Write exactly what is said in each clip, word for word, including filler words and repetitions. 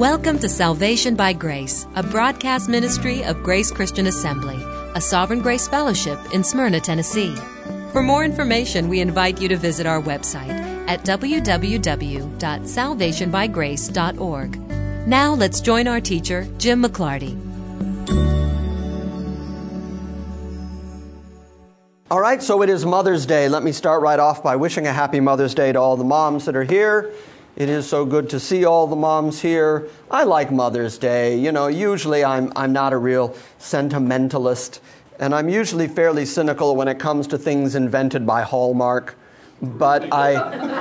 Welcome to Salvation by Grace, a broadcast ministry of Grace Christian Assembly, a Sovereign Grace Fellowship in Smyrna, Tennessee. For more information, we invite you to visit our website at w w w dot salvation by grace dot org. Now let's join our teacher, Jim McClarty. All right, so it is Mother's Day. Let me start right off by wishing a happy Mother's Day to all the moms that are here. It is so good to see all the moms here. I like Mother's Day. You know, usually I'm I'm not a real sentimentalist, and I'm usually fairly cynical when it comes to things invented by Hallmark. But I,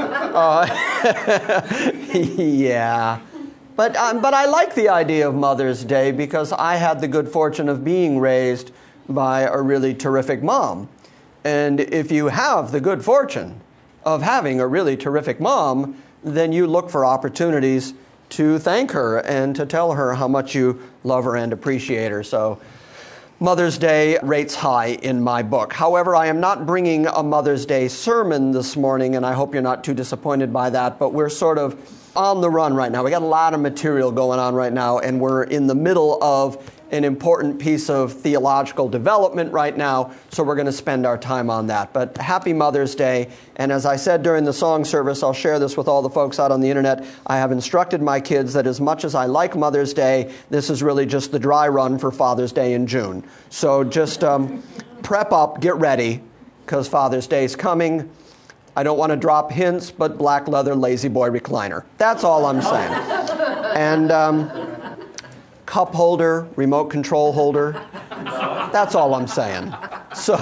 uh, yeah. But um, but I like the idea of Mother's Day because I had the good fortune of being raised by a really terrific mom. And if you have the good fortune of having a really terrific mom, then you look for opportunities to thank her and to tell her how much you love her and appreciate her. So Mother's Day rates high in my book. However, I am not bringing a Mother's Day sermon this morning, and I hope you're not too disappointed by that, but we're sort of on the run right now. We got a lot of material going on right now, and we're in the middle of an important piece of theological development right now, so we're going to spend our time on that. But happy Mother's Day, and as I said during the song service, I'll share this with all the folks out on the internet. I have instructed my kids that as much as I like Mother's Day, this is really just the dry run for Father's Day in June. So just um, prep up, get ready, because Father's Day is coming. I don't want to drop hints, but black leather lazy boy recliner. That's all I'm saying. And um, cup holder, remote control holder. That's all I'm saying. So,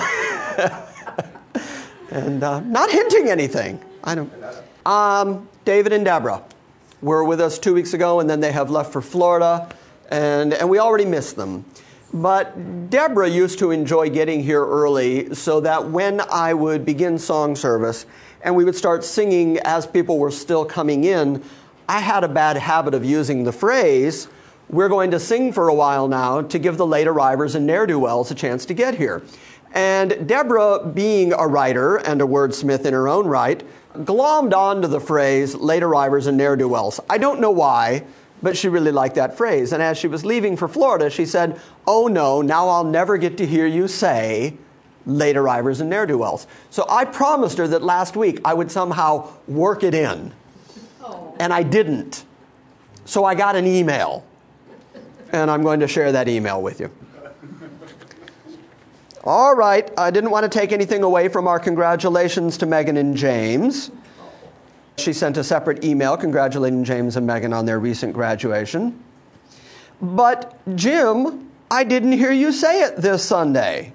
and uh, not hinting anything. I don't. Um, David and Deborah were with us two weeks ago, and then they have left for Florida, and and we already missed them. But Deborah used to enjoy getting here early so that when I would begin song service and we would start singing as people were still coming in, I had a bad habit of using the phrase, "We're going to sing for a while now," to give the late arrivers and ne'er-do-wells a chance to get here. And Deborah, being a writer and a wordsmith in her own right, glommed onto the phrase late arrivers and ne'er-do-wells. I don't know why, but she really liked that phrase. And as she was leaving for Florida, she said, "Oh no, now I'll never get to hear you say late arrivers and ne'er-do-wells." So I promised her that last week I would somehow work it in. Oh. And I didn't. So I got an email. And I'm going to share that email with you. All right, I didn't want to take anything away from our congratulations to Megan and James. She sent a separate email congratulating James and Megan on their recent graduation. But, Jim, I didn't hear you say it this Sunday.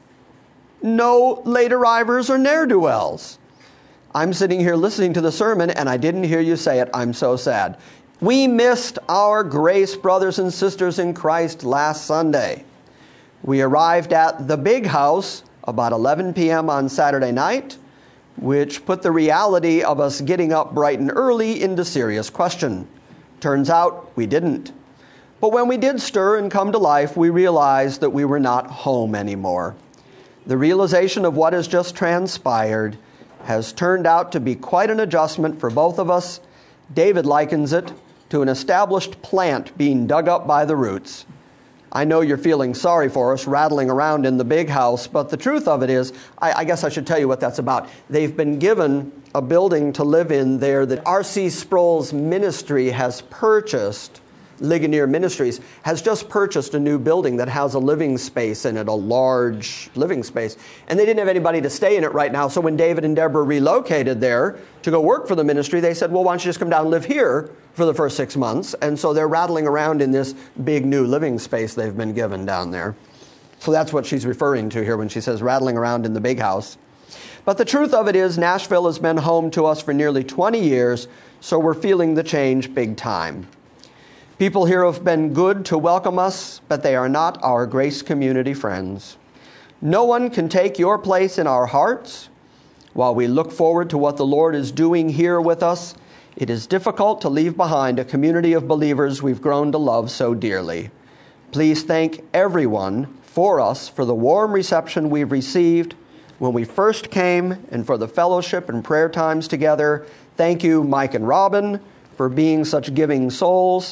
No late arrivers or ne'er-do-wells. I'm sitting here listening to the sermon, and I didn't hear you say it. I'm so sad. We missed our Grace brothers and sisters in Christ last Sunday. We arrived at the Big House about eleven p.m. on Saturday night, which put the reality of us getting up bright and early into serious question. Turns out we didn't. But when we did stir and come to life, we realized that we were not home anymore. The realization of what has just transpired has turned out to be quite an adjustment for both of us. David likens it to an established plant being dug up by the roots. I know you're feeling sorry for us rattling around in the Big House, but the truth of it is, I, I guess I should tell you what that's about. They've been given a building to live in there that R C Sproul's ministry has purchased. Ligonier Ministries has just purchased a new building that has a living space in it, a large living space. And they didn't have anybody to stay in it right now, so when David and Deborah relocated there to go work for the ministry, they said, well, why don't you just come down and live here for the first six months? And so they're rattling around in this big new living space they've been given down there. So that's what she's referring to here when she says rattling around in the Big House. But the truth of it is, Nashville has been home to us for nearly twenty years, so we're feeling the change big time. People here have been good to welcome us, but they are not our Grace Community friends. No one can take your place in our hearts. While we look forward to what the Lord is doing here with us, it is difficult to leave behind a community of believers we've grown to love so dearly. Please thank everyone for us for the warm reception we've received when we first came and for the fellowship and prayer times together. Thank you, Mike and Robin, for being such giving souls.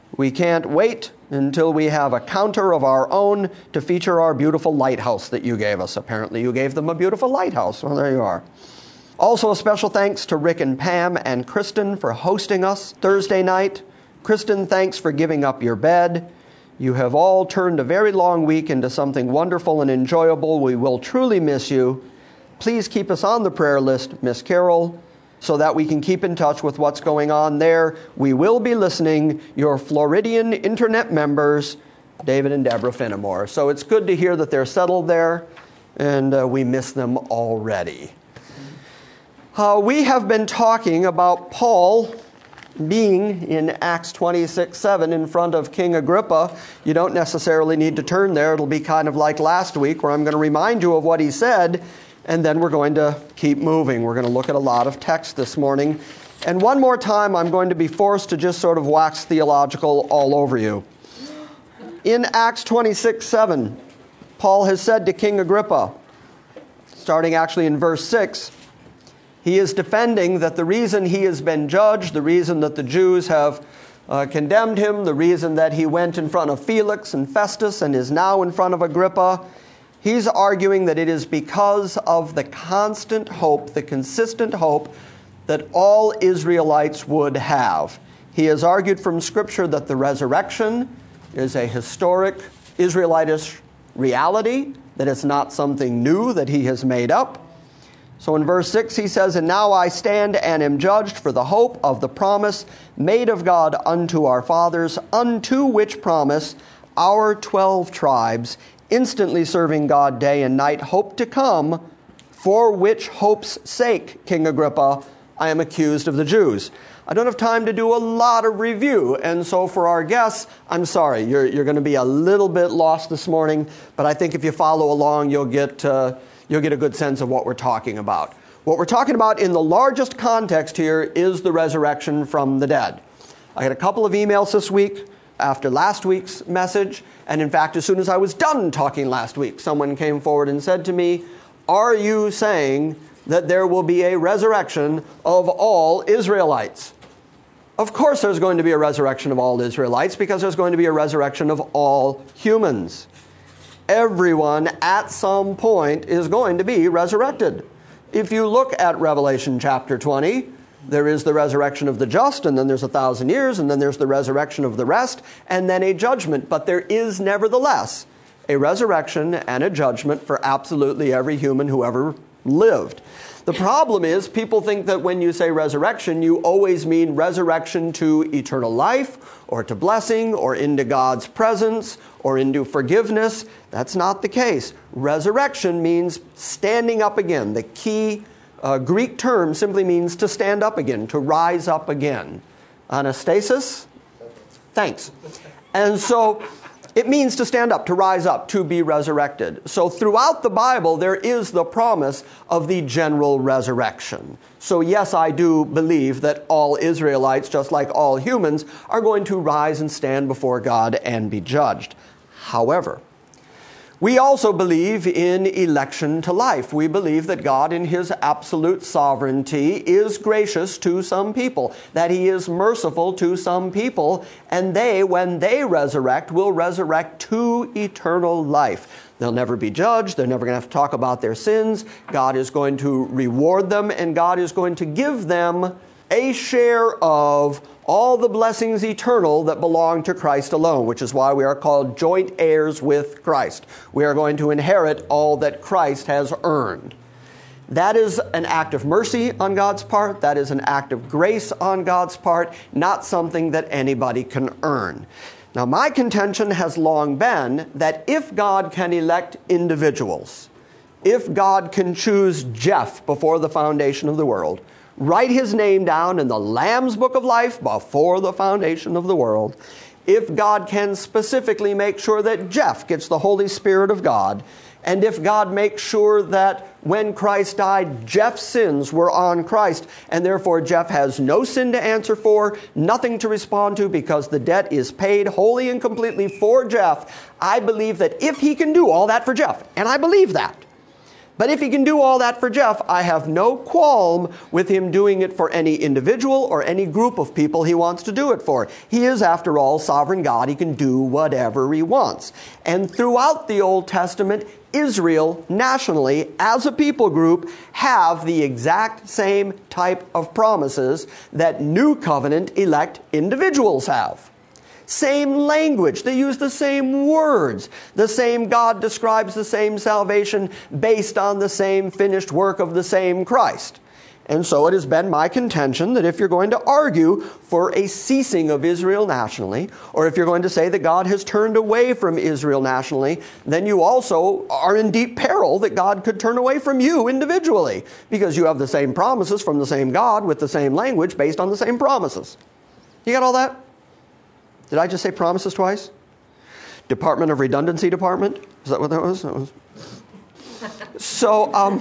We can't wait until we have a counter of our own to feature our beautiful lighthouse that you gave us. Apparently you gave them a beautiful lighthouse. Well, there you are. Also, a special thanks to Rick and Pam and Kristen for hosting us Thursday night. Kristen, thanks for giving up your bed. You have all turned a very long week into something wonderful and enjoyable. We will truly miss you. Please keep us on the prayer list, Miss Carol, so that we can keep in touch with what's going on there. We will be listening, your Floridian Internet members, David and Deborah Finnemore. So it's good to hear that they're settled there, and uh, we miss them already. Uh, we have been talking about Paul being in Acts twenty-six seven in front of King Agrippa. You don't necessarily need to turn there. It'll be kind of like last week where I'm going to remind you of what he said, and then we're going to keep moving. We're going to look at a lot of text this morning. And one more time, I'm going to be forced to just sort of wax theological all over you. In Acts twenty-six seven, Paul has said to King Agrippa, starting actually in verse six, he is defending that the reason he has been judged, the reason that the Jews have uh, condemned him, the reason that he went in front of Felix and Festus and is now in front of Agrippa, he's arguing that it is because of the constant hope, the consistent hope that all Israelites would have. He has argued from Scripture that the resurrection is a historic Israelitish reality, that it's not something new that he has made up. So in verse six he says, "And now I stand and am judged for the hope of the promise made of God unto our fathers, unto which promise our twelve tribes, instantly serving God day and night, hope to come, for which hope's sake, King Agrippa, I am accused of the Jews." I don't have time to do a lot of review, and so for our guests, I'm sorry, you're, you're going to be a little bit lost this morning, but I think if you follow along, you'll get... Uh, You'll get a good sense of what we're talking about. What we're talking about in the largest context here is the resurrection from the dead. I had a couple of emails this week after last week's message, and in fact, as soon as I was done talking last week, someone came forward and said to me, "Are you saying that there will be a resurrection of all Israelites?" Of course there's going to be a resurrection of all Israelites, because there's going to be a resurrection of all humans. Everyone at some point is going to be resurrected. If you look at Revelation chapter twenty, there is the resurrection of the just, and then there's a thousand years, and then there's the resurrection of the rest, and then a judgment. But there is nevertheless a resurrection and a judgment for absolutely every human who ever lived. The problem is people think that when you say resurrection, you always mean resurrection to eternal life, or to blessing, or into God's presence, or into forgiveness. That's not the case. Resurrection means standing up again. The key uh, Greek term simply means to stand up again, to rise up again. Anastasis? Thanks. And so it means to stand up, to rise up, to be resurrected. So throughout the Bible, there is the promise of the general resurrection. So yes, I do believe that all Israelites, just like all humans, are going to rise and stand before God and be judged. However, we also believe in election to life. We believe that God, in His absolute sovereignty, is gracious to some people, that He is merciful to some people, and they, when they resurrect, will resurrect to eternal life. They'll never be judged. They're never going to have to talk about their sins. God is going to reward them, and God is going to give them a share of all the blessings eternal that belong to Christ alone, which is why we are called joint heirs with Christ. We are going to inherit all that Christ has earned. That is an act of mercy on God's part. That is an act of grace on God's part, not something that anybody can earn. Now, my contention has long been that if God can elect individuals, if God can choose Jeff before the foundation of the world, write his name down in the Lamb's Book of Life before the foundation of the world, if God can specifically make sure that Jeff gets the Holy Spirit of God, and if God makes sure that when Christ died, Jeff's sins were on Christ, and therefore Jeff has no sin to answer for, nothing to respond to, because the debt is paid wholly and completely for Jeff, I believe that if he can do all that for Jeff, and I believe that, But if he can do all that for Jeff, I have no qualm with him doing it for any individual or any group of people he wants to do it for. He is, after all, sovereign God. He can do whatever he wants. And throughout the Old Testament, Israel, nationally, as a people group, have the exact same type of promises that New Covenant elect individuals have. Same language. They use the same words. The same God describes the same salvation based on the same finished work of the same Christ. And so it has been my contention that if you're going to argue for a ceasing of Israel nationally, or if you're going to say that God has turned away from Israel nationally, then you also are in deep peril that God could turn away from you individually, because you have the same promises from the same God with the same language based on the same promises. You got all that? Did I just say promises twice? Department of Redundancy Department? Is that what that was? That was... So, um,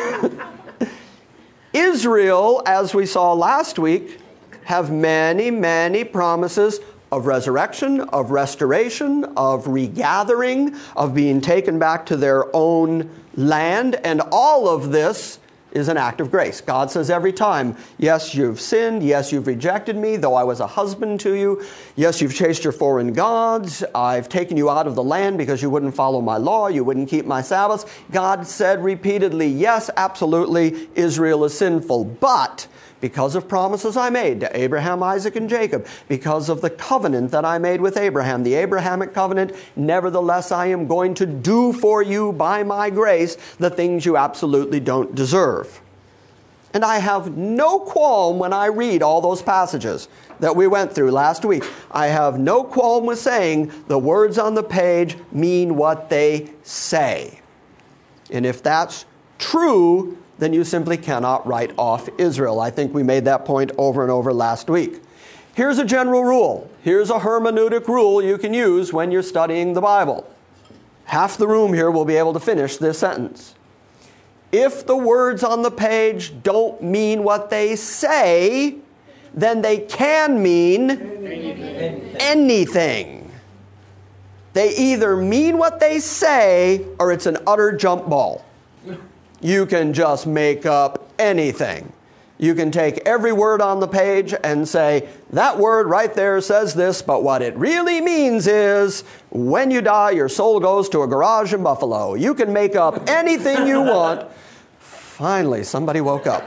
Israel, as we saw last week, have many, many promises of resurrection, of restoration, of regathering, of being taken back to their own land, and all of this is an act of grace. God says every time, yes, you've sinned. Yes, you've rejected me, though I was a husband to you. Yes, you've chased your foreign gods. I've taken you out of the land because you wouldn't follow my law. You wouldn't keep my Sabbaths. God said repeatedly, yes, absolutely, Israel is sinful. But because of promises I made to Abraham, Isaac, and Jacob, because of the covenant that I made with Abraham, the Abrahamic covenant, nevertheless I am going to do for you by my grace the things you absolutely don't deserve. And I have no qualm when I read all those passages that we went through last week. I have no qualm with saying the words on the page mean what they say. And if that's true, then you simply cannot write off Israel. I think we made that point over and over last week. Here's a general rule. Here's a hermeneutic rule you can use when you're studying the Bible. Half the room here will be able to finish this sentence. If the words on the page don't mean what they say, then they can mean anything. anything. They either mean what they say or it's an utter jump ball. You can just make up anything. You can take every word on the page and say, that word right there says this, but what it really means is, when you die, your soul goes to a garage in Buffalo. You can make up anything you want. Finally, somebody woke up.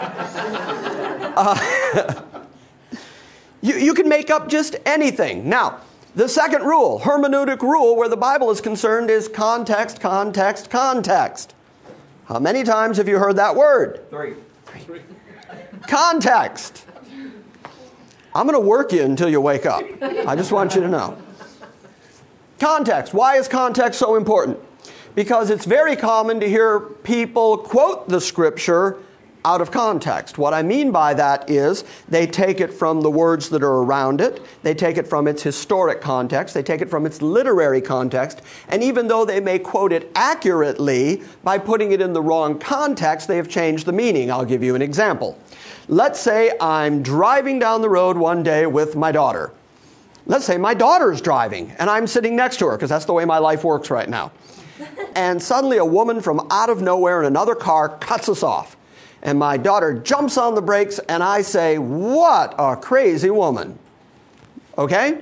Uh, you, you can make up just anything. Now, the second rule, hermeneutic rule, where the Bible is concerned, is context, context, context. How many times have you heard that word? Three. Three. Context. I'm going to work you until you wake up. I just want you to know. Context. Why is context so important? Because it's very common to hear people quote the Scripture out of context. What I mean by that is they take it from the words that are around it, they take it from its historic context, they take it from its literary context, and even though they may quote it accurately, by putting it in the wrong context, they have changed the meaning. I'll give you an example. Let's say I'm driving down the road one day with my daughter. Let's say my daughter's driving, and I'm sitting next to her, because that's the way my life works right now. And suddenly a woman from out of nowhere in another car cuts us off. And my daughter jumps on the brakes, and I say, what a crazy woman. Okay?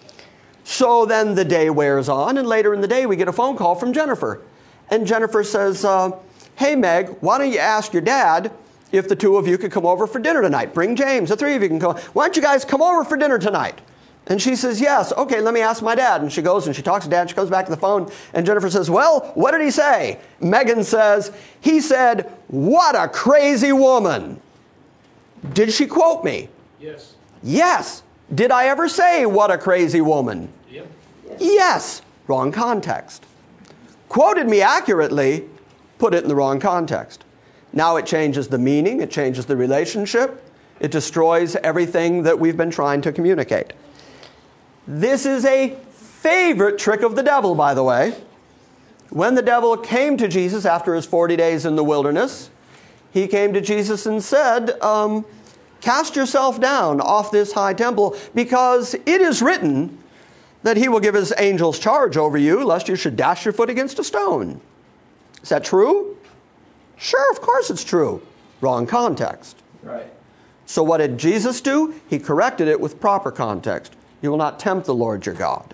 So then the day wears on, and later in the day we get a phone call from Jennifer. And Jennifer says, uh, hey, Meg, why don't you ask your dad if the two of you could come over for dinner tonight? Bring James, the three of you can come. Why don't you guys come over for dinner tonight? And she says, yes. Okay, let me ask my dad. And she goes and she talks to Dad. She comes back to the phone. And Jennifer says, well, what did he say? Megan says, he said, what a crazy woman. Did she quote me? Yes. Yes. Did I ever say, what a crazy woman? Yep. Yes. Wrong context. Quoted me accurately, put it in the wrong context. Now it changes the meaning. It changes the relationship. It destroys everything that we've been trying to communicate. This is a favorite trick of the devil, by the way. When the devil came to Jesus after his forty days in the wilderness, he came to Jesus and said, um, cast yourself down off this high temple, because it is written that he will give his angels charge over you, lest you should dash your foot against a stone. Is that true? Sure, of course it's true. Wrong context. Right. So what did Jesus do? He corrected it with proper context. You will not tempt the Lord your God.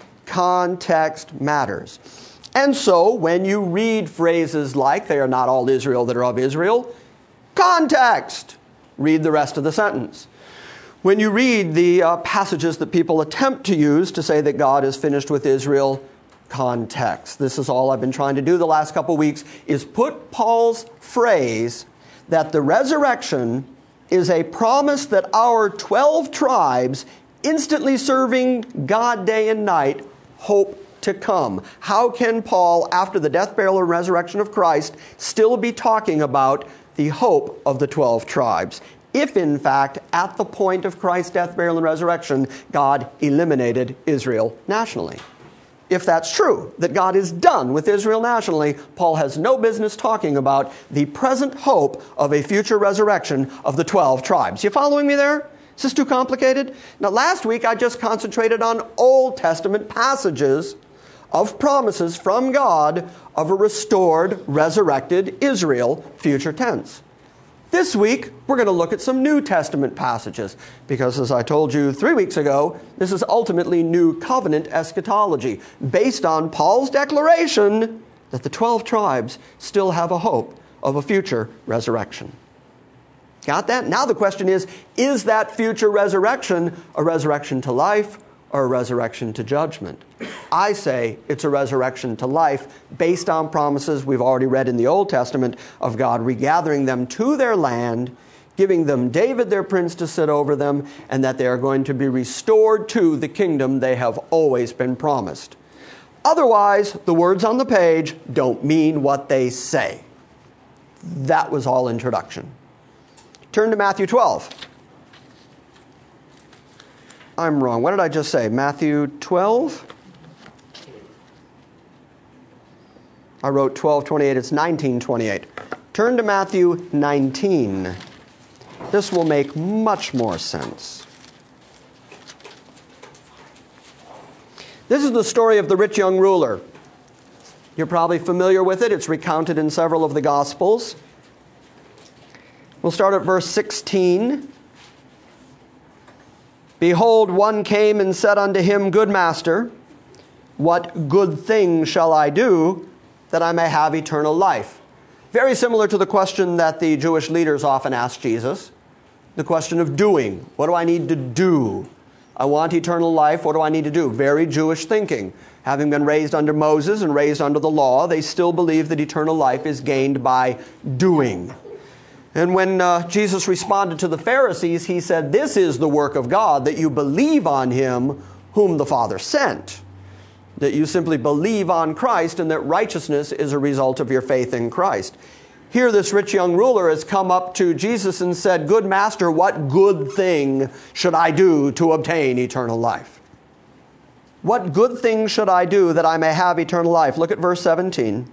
Context matters. And so when you read phrases like, they are not all Israel that are of Israel, context. Read the rest of the sentence. When you read the uh, passages that people attempt to use to say that God is finished with Israel, context. This is all I've been trying to do the last couple weeks, is put Paul's phrase that the resurrection is a promise that our twelve tribes, instantly serving God day and night, hope to come. How can Paul, after the death, burial, and resurrection of Christ, still be talking about the hope of the twelve tribes? If, in fact, at the point of Christ's death, burial, and resurrection, God eliminated Israel nationally. If that's true, that God is done with Israel nationally, Paul has no business talking about the present hope of a future resurrection of the twelve tribes. You following me there? Is this too complicated? Now, last week I just concentrated on Old Testament passages of promises from God of a restored, resurrected Israel, future tense. This week, we're going to look at some New Testament passages because, as I told you three weeks ago, this is ultimately New Covenant eschatology based on Paul's declaration that the twelve tribes still have a hope of a future resurrection. Got that? Now the question is, is that future resurrection a resurrection to life or a resurrection to judgment? I say it's a resurrection to life based on promises we've already read in the Old Testament of God regathering them to their land, giving them David their prince to sit over them, and that they are going to be restored to the kingdom they have always been promised. Otherwise, the words on the page don't mean what they say. That was all introduction. Turn to Matthew twelve. I'm wrong. What did I just say? Matthew twelve? I wrote twelve twenty-eight. It's nineteen twenty-eight. Turn to Matthew nineteen. This will make much more sense. This is the story of the rich young ruler. You're probably familiar with it. It's recounted in several of the Gospels. We'll start at verse sixteen. Behold, one came and said unto him, Good master, what good thing shall I do that I may have eternal life? Very similar to the question that the Jewish leaders often ask Jesus. The question of doing. What do I need to do? I want eternal life. What do I need to do? Very Jewish thinking. Having been raised under Moses and raised under the law, they still believe that eternal life is gained by doing. And when uh, Jesus responded to the Pharisees, he said, This is the work of God, that you believe on him whom the Father sent. That you simply believe on Christ and that righteousness is a result of your faith in Christ. Here this rich young ruler has come up to Jesus and said, Good master, what good thing should I do to obtain eternal life? What good thing should I do that I may have eternal life? Look at verse seventeen.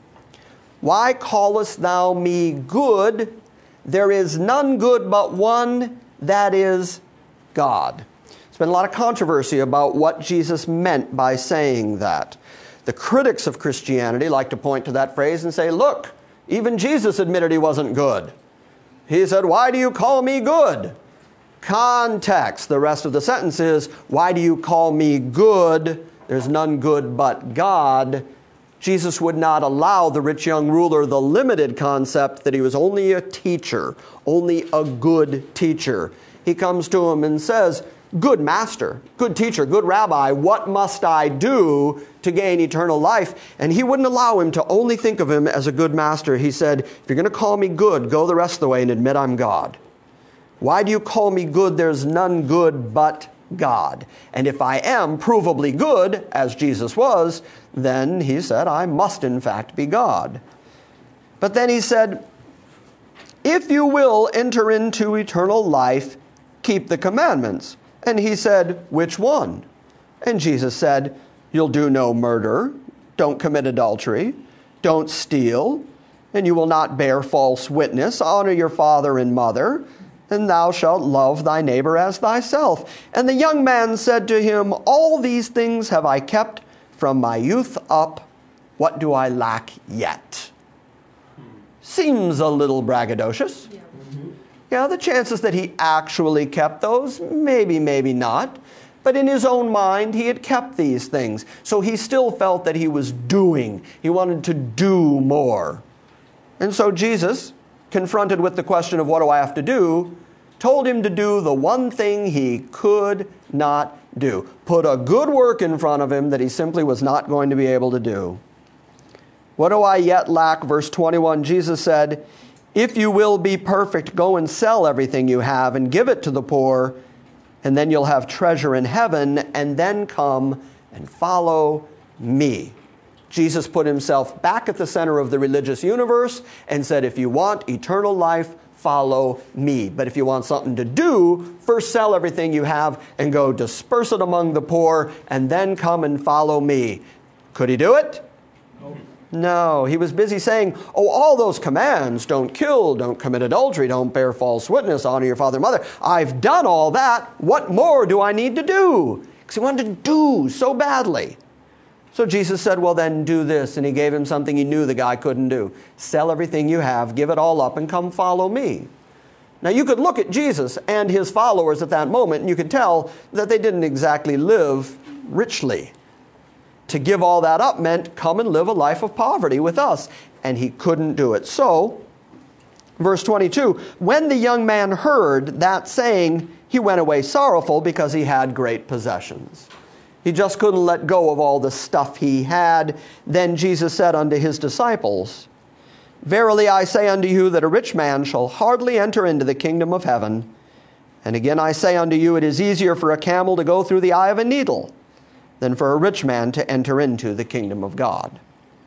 Why callest thou me good? There is none good but one, that is God. There's been a lot of controversy about what Jesus meant by saying that. The critics of Christianity like to point to that phrase and say, look, even Jesus admitted he wasn't good. He said, why do you call me good? Context. The rest of the sentence is, why do you call me good? There's none good but God. Jesus would not allow the rich young ruler the limited concept that he was only a teacher, only a good teacher. He comes to him and says, Good master, good teacher, good rabbi, what must I do to gain eternal life? And he wouldn't allow him to only think of him as a good master. He said, if you're going to call me good, go the rest of the way and admit I'm God. Why do you call me good? There's none good but God. And if I am provably good, as Jesus was, then he said, I must in fact be God. But then he said, if you will enter into eternal life, keep the commandments. And he said, which one? And Jesus said, you'll do no murder, don't commit adultery, don't steal, and you will not bear false witness, honor your father and mother, and thou shalt love thy neighbor as thyself. And the young man said to him, all these things have I kept from my youth up. What do I lack yet? seems a little braggadocious. Yeah. Mm-hmm. Yeah, the chances that he actually kept those, maybe, maybe not. But in his own mind, he had kept these things. So he still felt that he was doing. He wanted to do more. And so Jesus, confronted with the question of what do I have to do, told him to do the one thing he could not do. Put a good work in front of him that he simply was not going to be able to do. What do I yet lack? Verse twenty-one, Jesus said, if you will be perfect, go and sell everything you have and give it to the poor, and then you'll have treasure in heaven, and then come and follow me. Jesus put himself back at the center of the religious universe and said, if you want eternal life, follow me. But if you want something to do, first sell everything you have and go disperse it among the poor, and then come and follow me. Could he do it? No. No, he was busy saying, oh, all those commands, don't kill, don't commit adultery, don't bear false witness, honor your father and mother. I've done all that. What more do I need to do? Because he wanted to do so badly. So Jesus said, well, then do this. And he gave him something he knew the guy couldn't do. Sell everything you have, give it all up, and come follow me. Now, you could look at Jesus and his followers at that moment, and you could tell that they didn't exactly live richly. To give all that up meant come and live a life of poverty with us. And he couldn't do it. So, verse twenty-two, when the young man heard that saying, he went away sorrowful because he had great possessions. He just couldn't let go of all the stuff he had. Then Jesus said unto his disciples, verily I say unto you that a rich man shall hardly enter into the kingdom of heaven. And again I say unto you, it is easier for a camel to go through the eye of a needle than for a rich man to enter into the kingdom of God.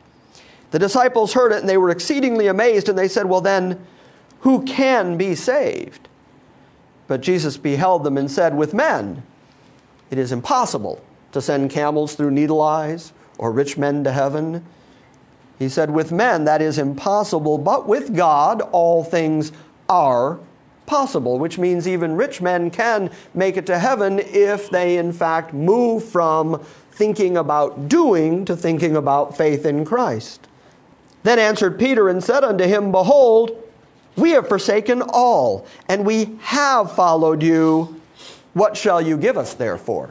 The disciples heard it, and they were exceedingly amazed, and they said, well then, who can be saved? But Jesus beheld them and said, with men it is impossible to send camels through needle eyes, or rich men to heaven. He said, with men that is impossible, but with God all things are possible, which means even rich men can make it to heaven if they in fact move from thinking about doing to thinking about faith in Christ. Then answered Peter and said unto him, behold, we have forsaken all, and we have followed you. What shall you give us therefore?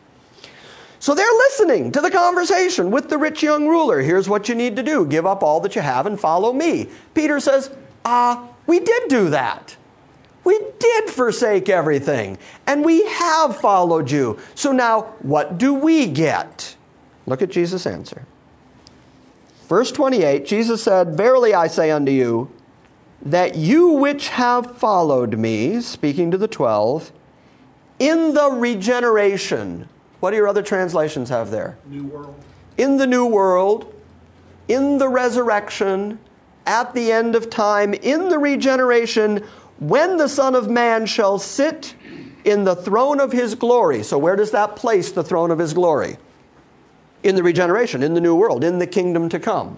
So they're listening to the conversation with the rich young ruler. Here's what you need to do. Give up all that you have and follow me. Peter says, ah, uh, we did do that. We did forsake everything, and we have followed you. So now, what do we get? Look at Jesus' answer. Verse twenty-eight, Jesus said, verily I say unto you, that you which have followed me, speaking to the twelve, in the regeneration. What do your other translations have there? New world. In the new world, in the resurrection, at the end of time, in the regeneration, when the Son of Man shall sit in the throne of his glory. So where does that place the throne of his glory? In the regeneration, in the new world, in the kingdom to come.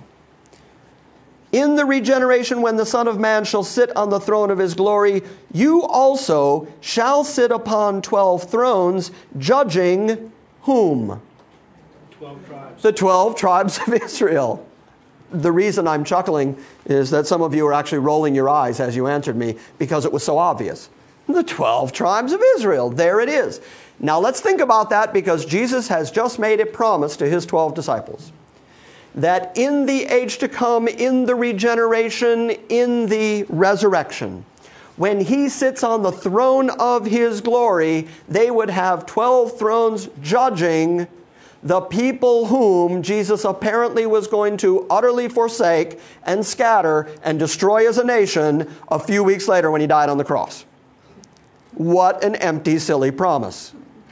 In the regeneration, when the Son of Man shall sit on the throne of his glory, you also shall sit upon twelve thrones, judging whom? Twelve tribes. The twelve tribes of Israel. The reason I'm chuckling is that some of you are actually rolling your eyes as you answered me because it was so obvious. The twelve tribes of Israel. There it is. Now let's think about that, because Jesus has just made a promise to his twelve disciples that in the age to come, in the regeneration, in the resurrection, when he sits on the throne of his glory, they would have twelve thrones judging the people whom Jesus apparently was going to utterly forsake and scatter and destroy as a nation a few weeks later when he died on the cross. What an empty, silly promise.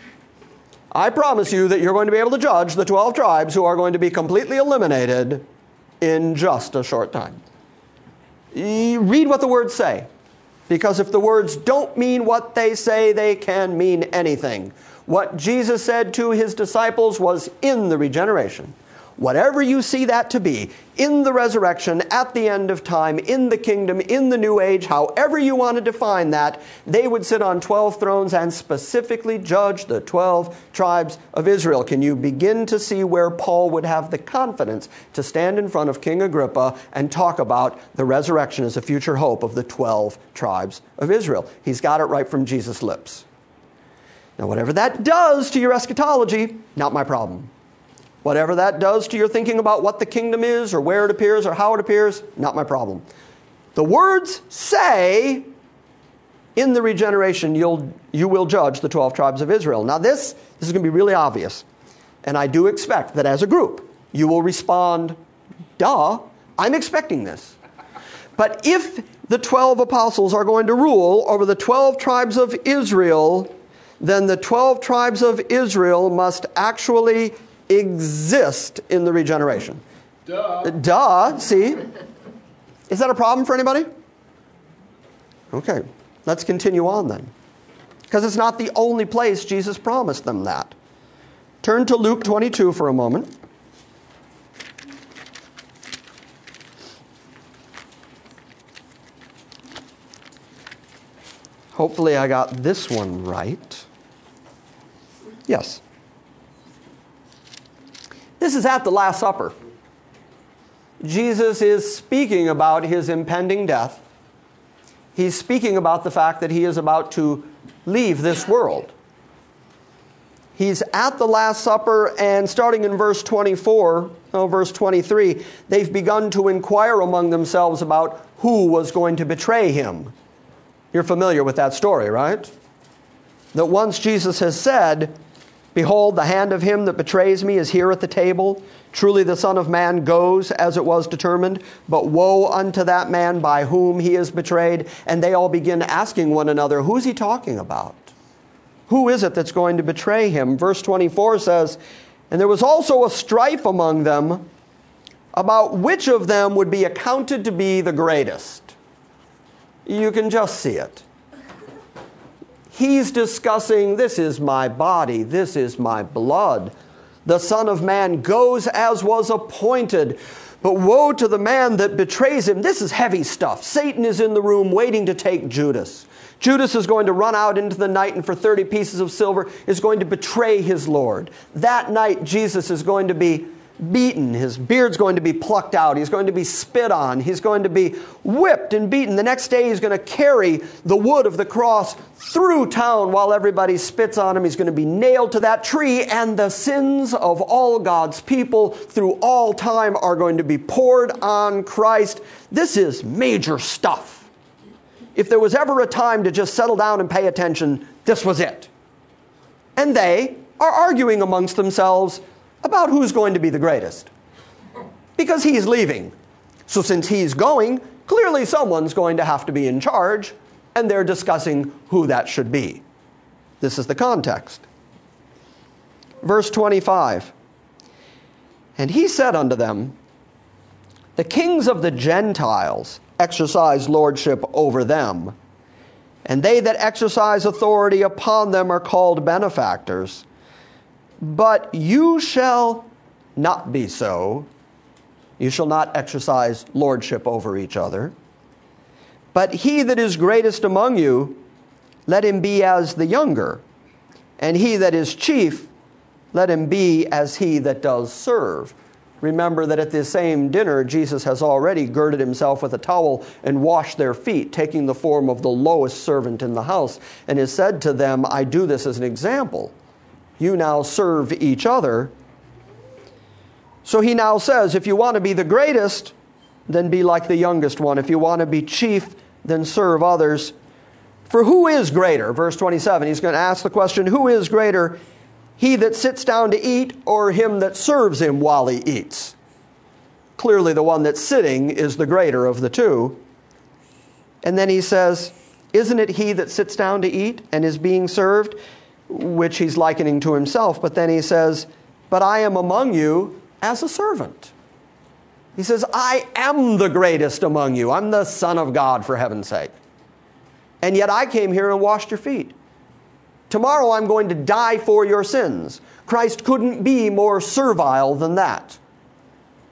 I promise you that you're going to be able to judge the twelve tribes who are going to be completely eliminated in just a short time. Read what the words say, because if the words don't mean what they say, they can mean anything. What Jesus said to his disciples was in the regeneration. whatever you see that to be, in the resurrection, at the end of time, in the kingdom, in the new age, however you want to define that, they would sit on twelve thrones and specifically judge the twelve tribes of Israel. Can you begin to see where Paul would have the confidence to stand in front of King Agrippa and talk about the resurrection as a future hope of the twelve tribes of Israel? He's got it right from Jesus' lips. Now, whatever that does to your eschatology, not my problem. Whatever that does to your thinking about what the kingdom is or where it appears or how it appears, not my problem. The words say, in the regeneration, you'll, you will judge the twelve tribes of Israel. Now this, this is going to be really obvious. And I do expect that as a group, you will respond, duh, I'm expecting this. But if the twelve apostles are going to rule over the twelve tribes of Israel, then the twelve tribes of Israel must actually exist in the regeneration. Duh. Duh, see? Is that a problem for anybody? Okay, let's continue on then. Because it's not the only place Jesus promised them that. Turn to Luke twenty-two for a moment. Hopefully I got this one right. Yes. This is at the Last Supper. Jesus is speaking about his impending death. He's speaking about the fact that he is about to leave this world. He's at the Last Supper, and starting in verse twenty-four, oh, verse twenty-three, they've begun to inquire among themselves about who was going to betray him. You're familiar with that story, right? That once Jesus has said, "Behold, the hand of him that betrays me is here at the table. Truly the Son of Man goes as it was determined, but woe unto that man by whom he is betrayed." And they all begin asking one another, who's he talking about? Who is it that's going to betray him? Verse twenty-four says, "And there was also a strife among them about which of them would be accounted to be the greatest." You can just see it. He's discussing, this is my body, this is my blood. The Son of Man goes as was appointed, but woe to the man that betrays him. This is heavy stuff. Satan is in the room waiting to take Judas. Judas is going to run out into the night and for thirty pieces of silver is going to betray his Lord. That night, Jesus is going to be beaten. His beard's going to be plucked out. He's going to be spit on. He's going to be whipped and beaten. The next day he's going to carry the wood of the cross through town while everybody spits on him. He's going to be nailed to that tree, and the sins of all God's people through all time are going to be poured on Christ. This is major stuff. If there was ever a time to just settle down and pay attention, this was it. And they are arguing amongst themselves about who's going to be the greatest. Because he's leaving. So since he's going, clearly someone's going to have to be in charge, and they're discussing who that should be. This is the context. Verse twenty-five. "And he said unto them, The kings of the Gentiles exercise lordship over them, and they that exercise authority upon them are called benefactors. But you shall not be so. You shall not exercise lordship over each other. But he that is greatest among you, let him be as the younger. And he that is chief, let him be as he that does serve." Remember that at this same dinner, Jesus has already girded himself with a towel and washed their feet, taking the form of the lowest servant in the house, and has said to them, "I do this as an example. You now serve each other." So he now says, if you want to be the greatest, then be like the youngest one. If you want to be chief, then serve others. For who is greater? Verse twenty-seven, he's going to ask the question, who is greater? He that sits down to eat, or him that serves him while he eats? Clearly the one that's sitting is the greater of the two. And then he says, isn't it he that sits down to eat and is being served? Which he's likening to himself. But then he says, but I am among you as a servant. He says, I am the greatest among you. I'm the Son of God, for heaven's sake. And yet I came here and washed your feet. Tomorrow I'm going to die for your sins. Christ couldn't be more servile than that.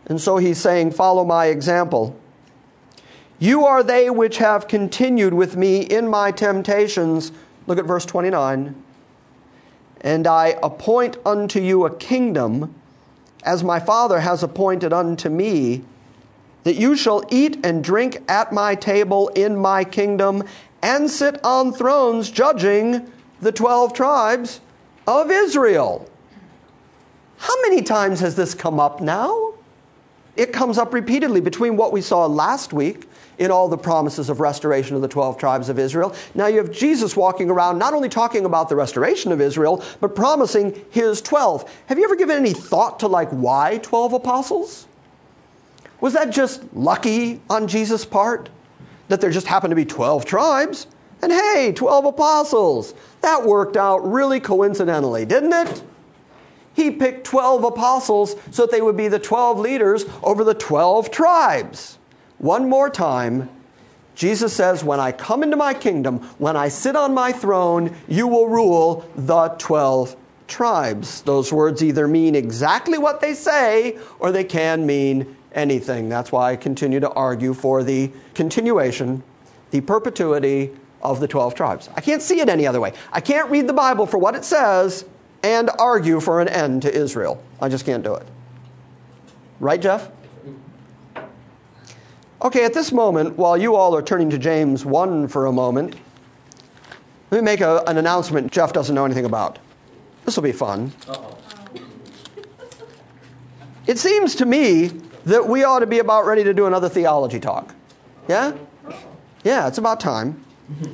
And so he's saying, follow my example. You are they which have continued with me in my temptations. Look at verse twenty-nine. And I appoint unto you a kingdom, as my Father has appointed unto me, that you shall eat and drink at my table in my kingdom, and sit on thrones judging the twelve tribes of Israel. How many times has this come up now? It comes up repeatedly between what we saw last week in all the promises of restoration of the twelve tribes of Israel. Now you have Jesus walking around not only talking about the restoration of Israel, but promising his twelve. Have you ever given any thought to like why twelve apostles? Was that just lucky on Jesus' part? That there just happened to be twelve tribes? And hey, twelve apostles. That worked out really coincidentally, didn't it? He picked twelve apostles so that they would be the twelve leaders over the twelve tribes. One more time, Jesus says, when I come into my kingdom, when I sit on my throne, you will rule the twelve tribes. Those words either mean exactly what they say, or they can mean anything. That's why I continue to argue for the continuation, the perpetuity of the twelve tribes. I can't see it any other way. I can't read the Bible for what it says and argue for an end to Israel. I just can't do it. Right, Jeff? Okay, at this moment, while you all are turning to James one for a moment, let me make a, an announcement Jeff doesn't know anything about. This will be fun. Uh-oh. It seems to me that we ought to be about ready to do another theology talk. Yeah? Yeah, it's about time.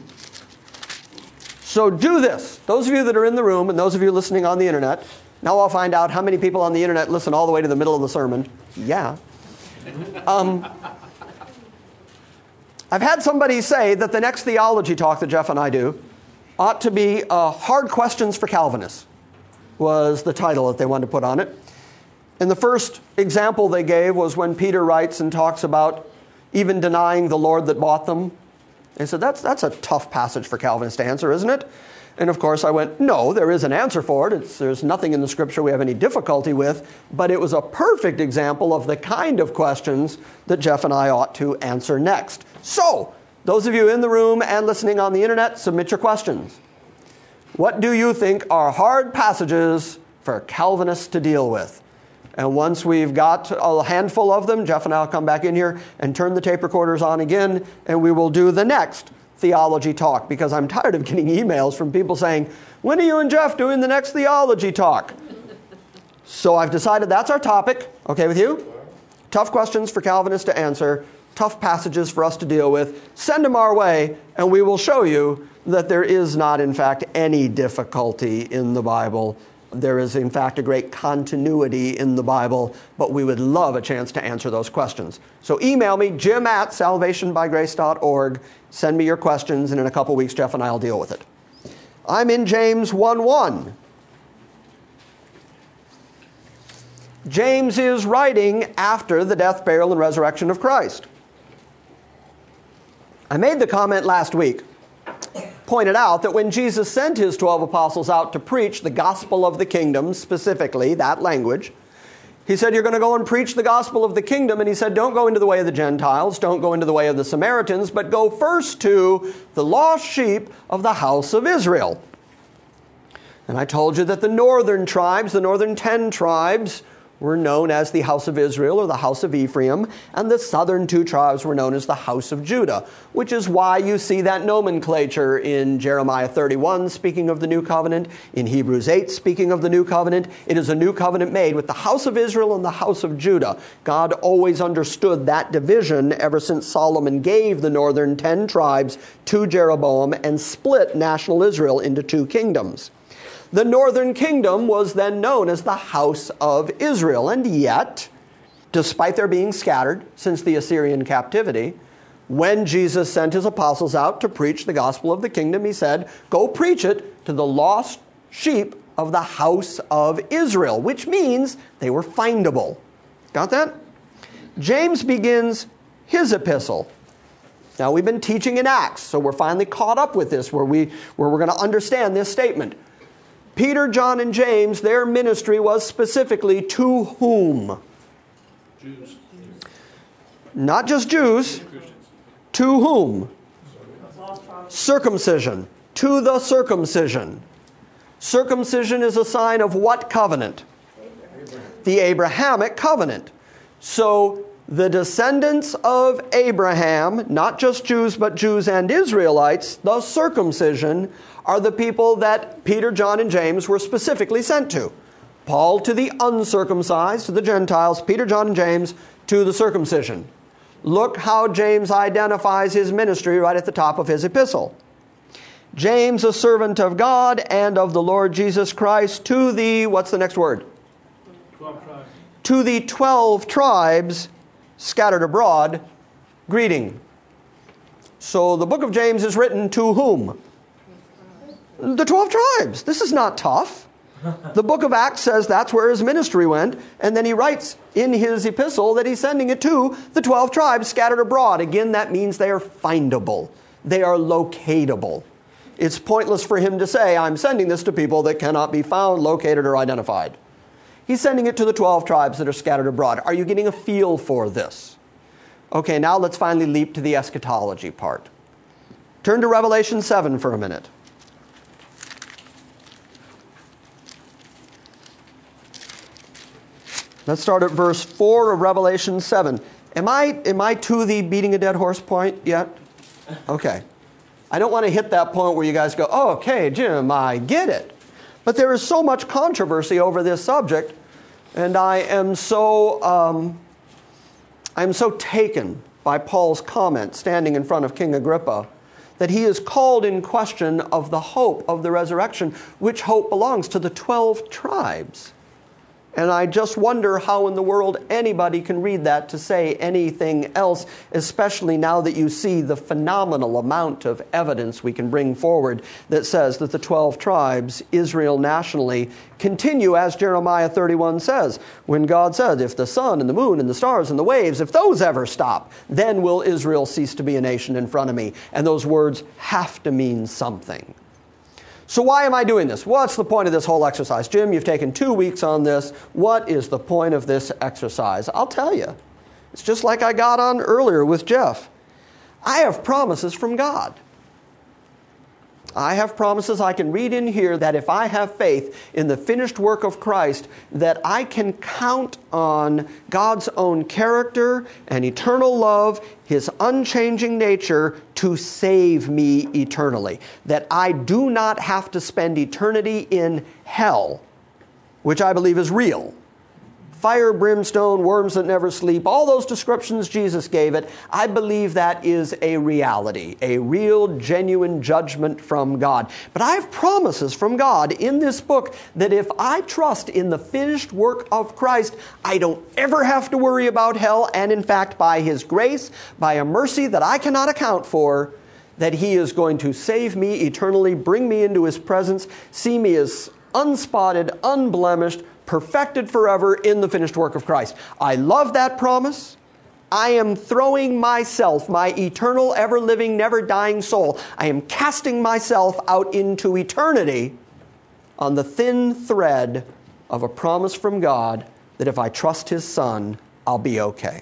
So do this. Those of you that are in the room and those of you listening on the internet, now I'll find out how many people on the internet listen all the way to the middle of the sermon. Yeah. Um, I've had somebody say that the next theology talk that Jeff and I do ought to be uh, Hard Questions for Calvinists, was the title that they wanted to put on it. And the first example they gave was when Peter writes and talks about even denying the Lord that bought them. They said, that's, that's a tough passage for Calvinists to answer, isn't it? And of course I went, no, there is an answer for it. It's, there's nothing in the Scripture we have any difficulty with. But it was a perfect example of the kind of questions that Jeff and I ought to answer next. So, those of you in the room and listening on the internet, submit your questions. What do you think are hard passages for Calvinists to deal with? And once we've got a handful of them, Jeff and I will come back in here and turn the tape recorders on again, and we will do the next theology talk, because I'm tired of getting emails from people saying, when are you and Jeff doing the next theology talk? So I've decided that's our topic. Okay with you? Tough questions for Calvinists to answer, tough passages for us to deal with. Send them our way, and we will show you that there is not, in fact, any difficulty in the Bible. There is, in fact, a great continuity in the Bible, but we would love a chance to answer those questions. So email me, jim at salvation by grace dot org. Send me your questions, and in a couple weeks, Jeff and I will deal with it. I'm in James one one. James is writing after the death, burial, and resurrection of Christ. I made the comment last week, pointed out that when Jesus sent his twelve apostles out to preach the gospel of the kingdom, specifically that language, he said, you're going to go and preach the gospel of the kingdom. And he said, don't go into the way of the Gentiles, don't go into the way of the Samaritans, but go first to the lost sheep of the house of Israel. And I told you that the northern tribes, the northern ten tribes, were known as the house of Israel or the house of Ephraim, and the southern two tribes were known as the house of Judah, which is why you see that nomenclature in Jeremiah thirty-one, speaking of the new covenant, in Hebrews eight, speaking of the new covenant. It is a new covenant made with the house of Israel and the house of Judah. God always understood that division ever since Solomon gave the northern ten tribes to Jeroboam and split national Israel into two kingdoms. The northern kingdom was then known as the house of Israel. And yet, despite their being scattered since the Assyrian captivity, when Jesus sent his apostles out to preach the gospel of the kingdom, he said, go preach it to the lost sheep of the house of Israel, which means they were findable. Got that? James begins his epistle. Now, we've been teaching in Acts, so we're finally caught up with this, where, we, where we're going to understand this statement. Peter, John, and James, their ministry was specifically to whom? Jews. Not just Jews. To whom? Circumcision. To the circumcision. Circumcision is a sign of what covenant? The Abrahamic covenant. So the descendants of Abraham, not just Jews, but Jews and Israelites, the circumcision, are the people that Peter, John, and James were specifically sent to. Paul to the uncircumcised, to the Gentiles, Peter, John, and James to the circumcision. Look how James identifies his ministry right at the top of his epistle. James, a servant of God and of the Lord Jesus Christ, to the, what's the next word? Twelve tribes. To the twelve tribes scattered abroad, greeting. So the book of James is written to whom? The twelve tribes. This is not tough. The book of Acts says that's where his ministry went, and then he writes in his epistle that he's sending it to the twelve tribes scattered abroad. Again, that means they are findable. They are locatable. It's pointless for him to say, I'm sending this to people that cannot be found, located, or identified. He's sending it to the twelve tribes that are scattered abroad. Are you getting a feel for this? Okay, now let's finally leap to the eschatology part. Turn to Revelation seven for a minute. Let's start at verse four of Revelation seven. Am I, am I to the beating a dead horse point yet? Okay. I don't want to hit that point where you guys go, oh, okay, Jim, I get it. But there is so much controversy over this subject, and I am so, um, I'm so taken by Paul's comment standing in front of King Agrippa that he is called in question of the hope of the resurrection, which hope belongs to the twelve tribes. And I just wonder how in the world anybody can read that to say anything else, especially now that you see the phenomenal amount of evidence we can bring forward that says that the twelve tribes, Israel nationally, continue as Jeremiah thirty-one says, when God said, if the sun and the moon and the stars and the waves, if those ever stop, then will Israel cease to be a nation in front of me. And those words have to mean something. So why am I doing this? What's the point of this whole exercise? Jim, you've taken two weeks on this. What is the point of this exercise? I'll tell you. It's just like I got on earlier with Jeff. I have promises from God. I have promises I can read in here that if I have faith in the finished work of Christ, that I can count on God's own character and eternal love, His unchanging nature to save me eternally. That I do not have to spend eternity in hell, which I believe is real. Fire, brimstone, worms that never sleep, all those descriptions Jesus gave it, I believe that is a reality, a real, genuine judgment from God. But I have promises from God in this book that if I trust in the finished work of Christ, I don't ever have to worry about hell, and in fact, by His grace, by a mercy that I cannot account for, that He is going to save me eternally, bring me into His presence, see me as unspotted, unblemished, perfected forever in the finished work of Christ. I love that promise. I am throwing myself, my eternal, ever-living, never-dying soul, I am casting myself out into eternity on the thin thread of a promise from God that if I trust His Son, I'll be okay.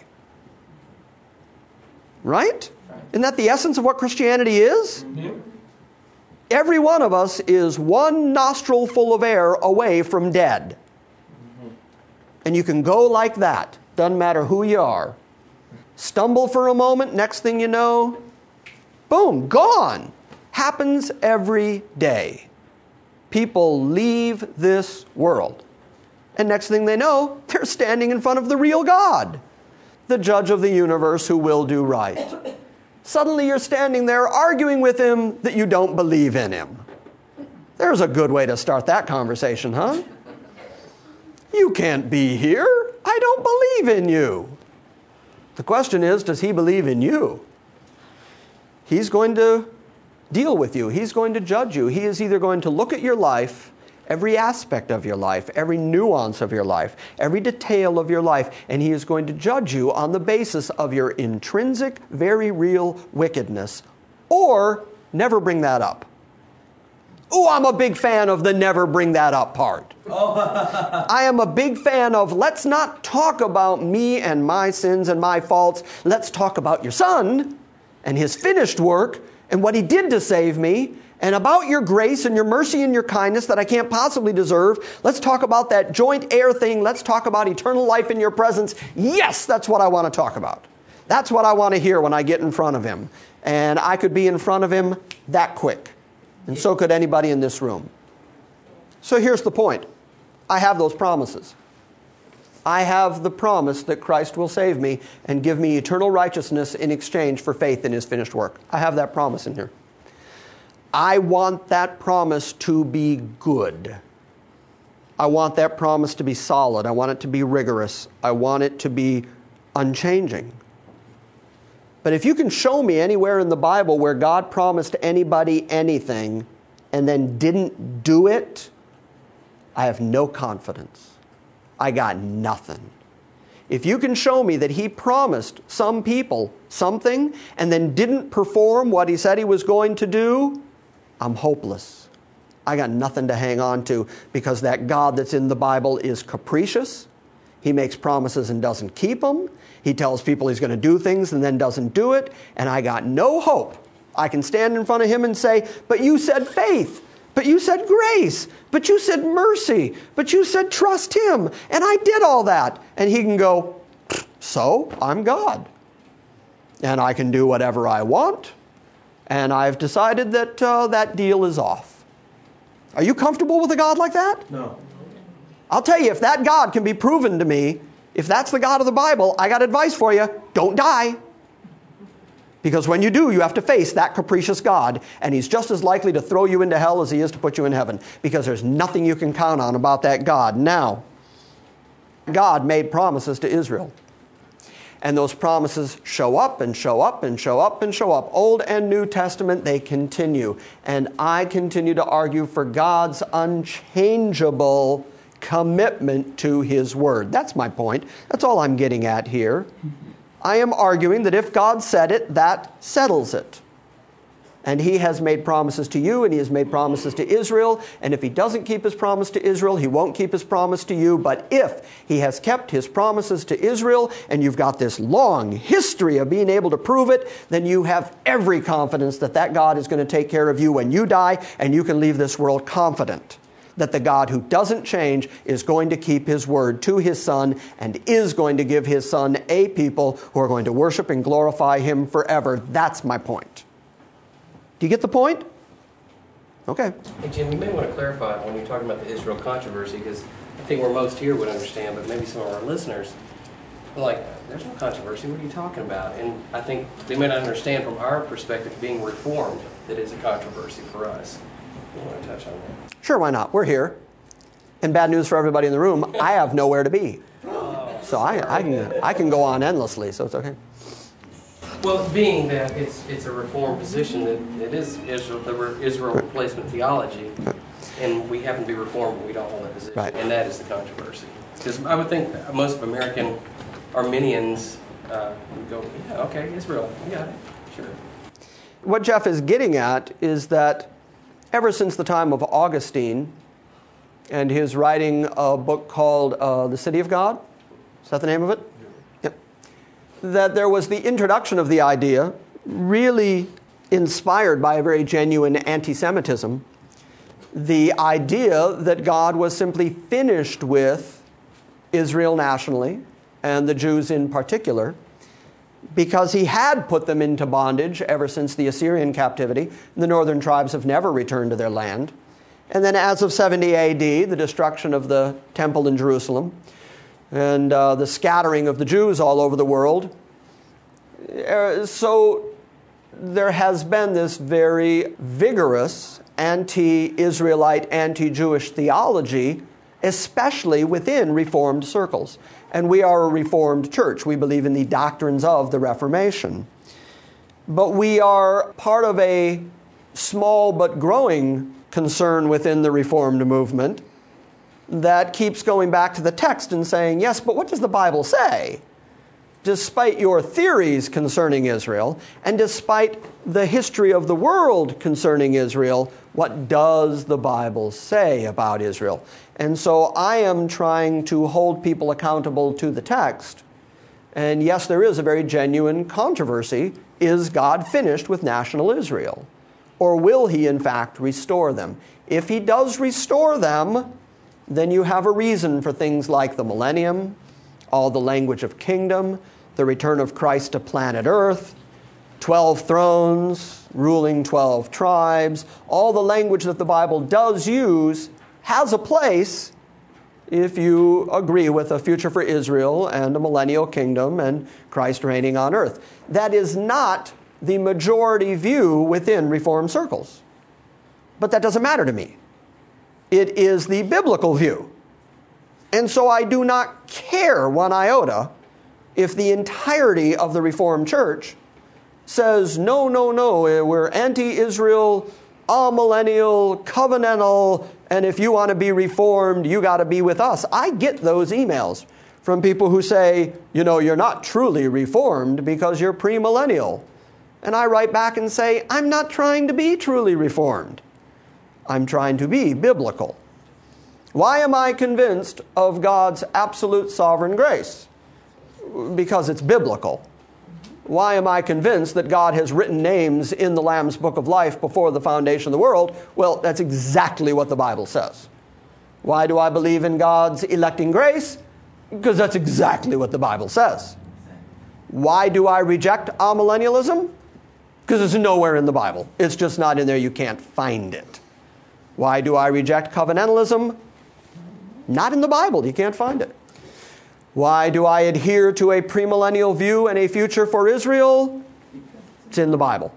Right? Isn't that the essence of what Christianity is? Yeah. Every one of us is one nostril full of air away from dead. And you can go like that. Doesn't matter who you are. Stumble for a moment, next thing you know, boom, gone. Happens every day. People leave this world. And next thing they know, they're standing in front of the real God, the judge of the universe who will do right. Suddenly you're standing there arguing with Him that you don't believe in Him. There's a good way to start that conversation, huh? You can't be here. I don't believe in you. The question is, does He believe in you? He's going to deal with you. He's going to judge you. He is either going to look at your life, every aspect of your life, every nuance of your life, every detail of your life, and He is going to judge you on the basis of your intrinsic, very real wickedness, or never bring that up. Oh, I'm a big fan of the never bring that up part. I am a big fan of let's not talk about me and my sins and my faults. Let's talk about your Son and His finished work and what He did to save me and about your grace and your mercy and your kindness that I can't possibly deserve. Let's talk about that joint heir thing. Let's talk about eternal life in your presence. Yes, that's what I want to talk about. That's what I want to hear when I get in front of Him. And I could be in front of Him that quick. And so could anybody in this room. So here's the point. I have those promises. I have the promise that Christ will save me and give me eternal righteousness in exchange for faith in His finished work. I have that promise in here. I want that promise to be good. I want that promise to be solid. I want it to be rigorous. I want it to be unchanging. But if you can show me anywhere in the Bible where God promised anybody anything and then didn't do it, I have no confidence. I got nothing. If you can show me that He promised some people something and then didn't perform what He said He was going to do, I'm hopeless. I got nothing to hang on to because that God that's in the Bible is capricious. He makes promises and doesn't keep them. He tells people He's going to do things and then doesn't do it. And I got no hope. I can stand in front of Him and say, but you said faith. But you said grace. But you said mercy. But you said trust Him. And I did all that. And He can go, so I'm God. And I can do whatever I want. And I've decided that uh, that deal is off. Are you comfortable with a God like that? No. I'll tell you, if that God can be proven to me, if that's the God of the Bible, I got advice for you. Don't die. Because when you do, you have to face that capricious God, and He's just as likely to throw you into hell as He is to put you in heaven, because there's nothing you can count on about that God. Now, God made promises to Israel. And those promises show up and show up and show up and show up. Old and New Testament, they continue. And I continue to argue for God's unchangeable commitment to His Word. That's my point. That's all I'm getting at here. I am arguing that if God said it, that settles it. And He has made promises to you, and He has made promises to Israel. And if He doesn't keep His promise to Israel, He won't keep His promise to you. But if He has kept His promises to Israel, and you've got this long history of being able to prove it, then you have every confidence that that God is going to take care of you when you die, and you can leave this world confident that the God who doesn't change is going to keep His word to His Son and is going to give His Son a people who are going to worship and glorify Him forever. That's my point. Do you get the point? Okay. Hey, Jim, you may want to clarify when you're talking about the Israel controversy, because I think where most here would understand, but maybe some of our listeners are like, there's no controversy, what are you talking about? And I think they may not understand from our perspective being Reformed that is a controversy for us. You want to touch on that? Sure, why not? We're here. And bad news for everybody in the room, I have nowhere to be. So I, I, can, I can go on endlessly, so it's okay. Well, being that it's it's a Reformed position, that it is Israel, the Israel replacement theology, and we happen to be Reformed, but we don't hold that position, right. And that is the controversy. Because I would think most of American Arminians uh, would go, yeah, okay, Israel, we got it, sure. What Jeff is getting at is that ever since the time of Augustine and his writing a book called uh, The City of God, is that the name of it? Yep. That there was the introduction of the idea, really inspired by a very genuine anti-Semitism, the idea that God was simply finished with Israel nationally, and the Jews in particular, because He had put them into bondage ever since the Assyrian captivity. The northern tribes have never returned to their land. And then as of seventy A D, the destruction of the temple in Jerusalem, and uh, the scattering of the Jews all over the world. So there has been this very vigorous anti-Israelite, anti-Jewish theology, especially within Reformed circles. And we are a Reformed church. We believe in the doctrines of the Reformation. But we are part of a small but growing concern within the Reformed movement that keeps going back to the text and saying, yes, but what does the Bible say? despite your theories concerning Israel, and despite the history of the world concerning Israel, what does the Bible say about Israel? And so I am trying to hold people accountable to the text. And yes, there is a very genuine controversy. Is God finished with national Israel? Or will he, in fact, restore them? If he does restore them, then you have a reason for things like the millennium, all the language of kingdom, the return of Christ to planet Earth, twelve thrones, ruling twelve tribes. All the language that the Bible does use has a place if you agree with a future for Israel and a millennial kingdom and Christ reigning on earth. That is not the majority view within Reformed circles. But that doesn't matter to me. It is the biblical view. And so I do not care one iota if the entirety of the Reformed Church says, no, no, no, we're anti-Israel, amillennial, covenantal, and if you want to be reformed, you got to be with us. I get those emails from people who say, you know, you're not truly reformed because you're premillennial. And I write back and say, I'm not trying to be truly reformed. I'm trying to be biblical. Why am I convinced of God's absolute sovereign grace? Because it's biblical. Why am I convinced that God has written names in the Lamb's Book of Life before the foundation of the world? Well, that's exactly what the Bible says. Why do I believe in God's electing grace? Because that's exactly what the Bible says. Why do I reject amillennialism? Because it's nowhere in the Bible. It's just not in there. You can't find it. Why do I reject covenantalism? Not in the Bible. You can't find it. Why do I adhere to a premillennial view and a future for Israel? It's in the Bible.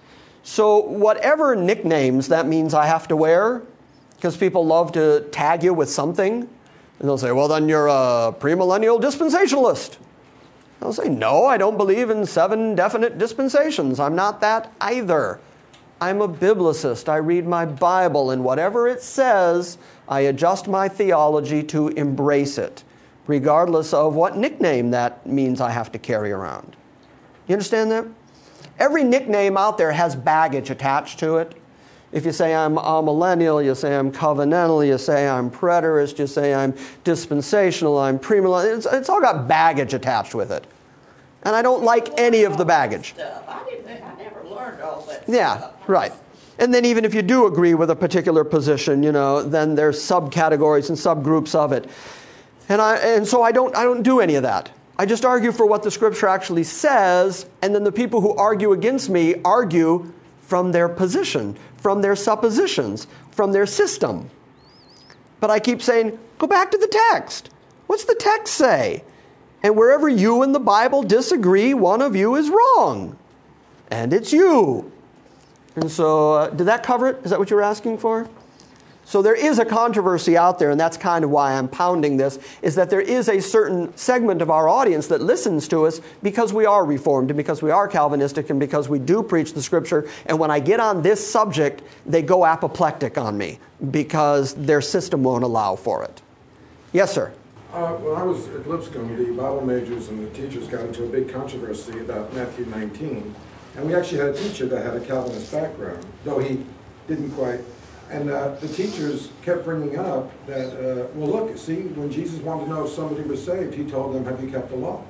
So whatever nicknames that means I have to wear, because people love to tag you with something, and they'll say, well, then you're a premillennial dispensationalist. I'll say, no, I don't believe in seven definite dispensations. I'm not that either. I'm a biblicist. I read my Bible, and whatever it says, I adjust my theology to embrace it, regardless of what nickname that means I have to carry around. You understand that? Every nickname out there has baggage attached to it. If you say I'm a millennial, you say I'm covenantal, you say I'm preterist, you say I'm dispensational, I'm premillennial. It's, it's all got baggage attached with it. And I don't like any of the baggage. I didn't. I never learned all that Yeah, stuff. right. And then even if you do agree with a particular position, you know, then there's subcategories and subgroups of it. And I and so I don't I don't do any of that. I just argue for what the Scripture actually says, and then the people who argue against me argue from their position, from their suppositions, from their system. But I keep saying, go back to the text. What's the text say? And wherever you and the Bible disagree, one of you is wrong. And it's you. And so, uh, did that cover it? Is that what you were asking for? So there is a controversy out there, and that's kind of why I'm pounding this, is that there is a certain segment of our audience that listens to us because we are Reformed, and because we are Calvinistic, and because we do preach the Scripture. And when I get on this subject, they go apoplectic on me because their system won't allow for it. Yes, sir? Uh, when I was at Lipscomb, the Bible majors and the teachers got into a big controversy about Matthew nineteen. And we actually had a teacher that had a Calvinist background, though he didn't quite. And uh, the teachers kept bringing up that, uh, well, look, see, when Jesus wanted to know if somebody was saved, he told them, have you kept the law?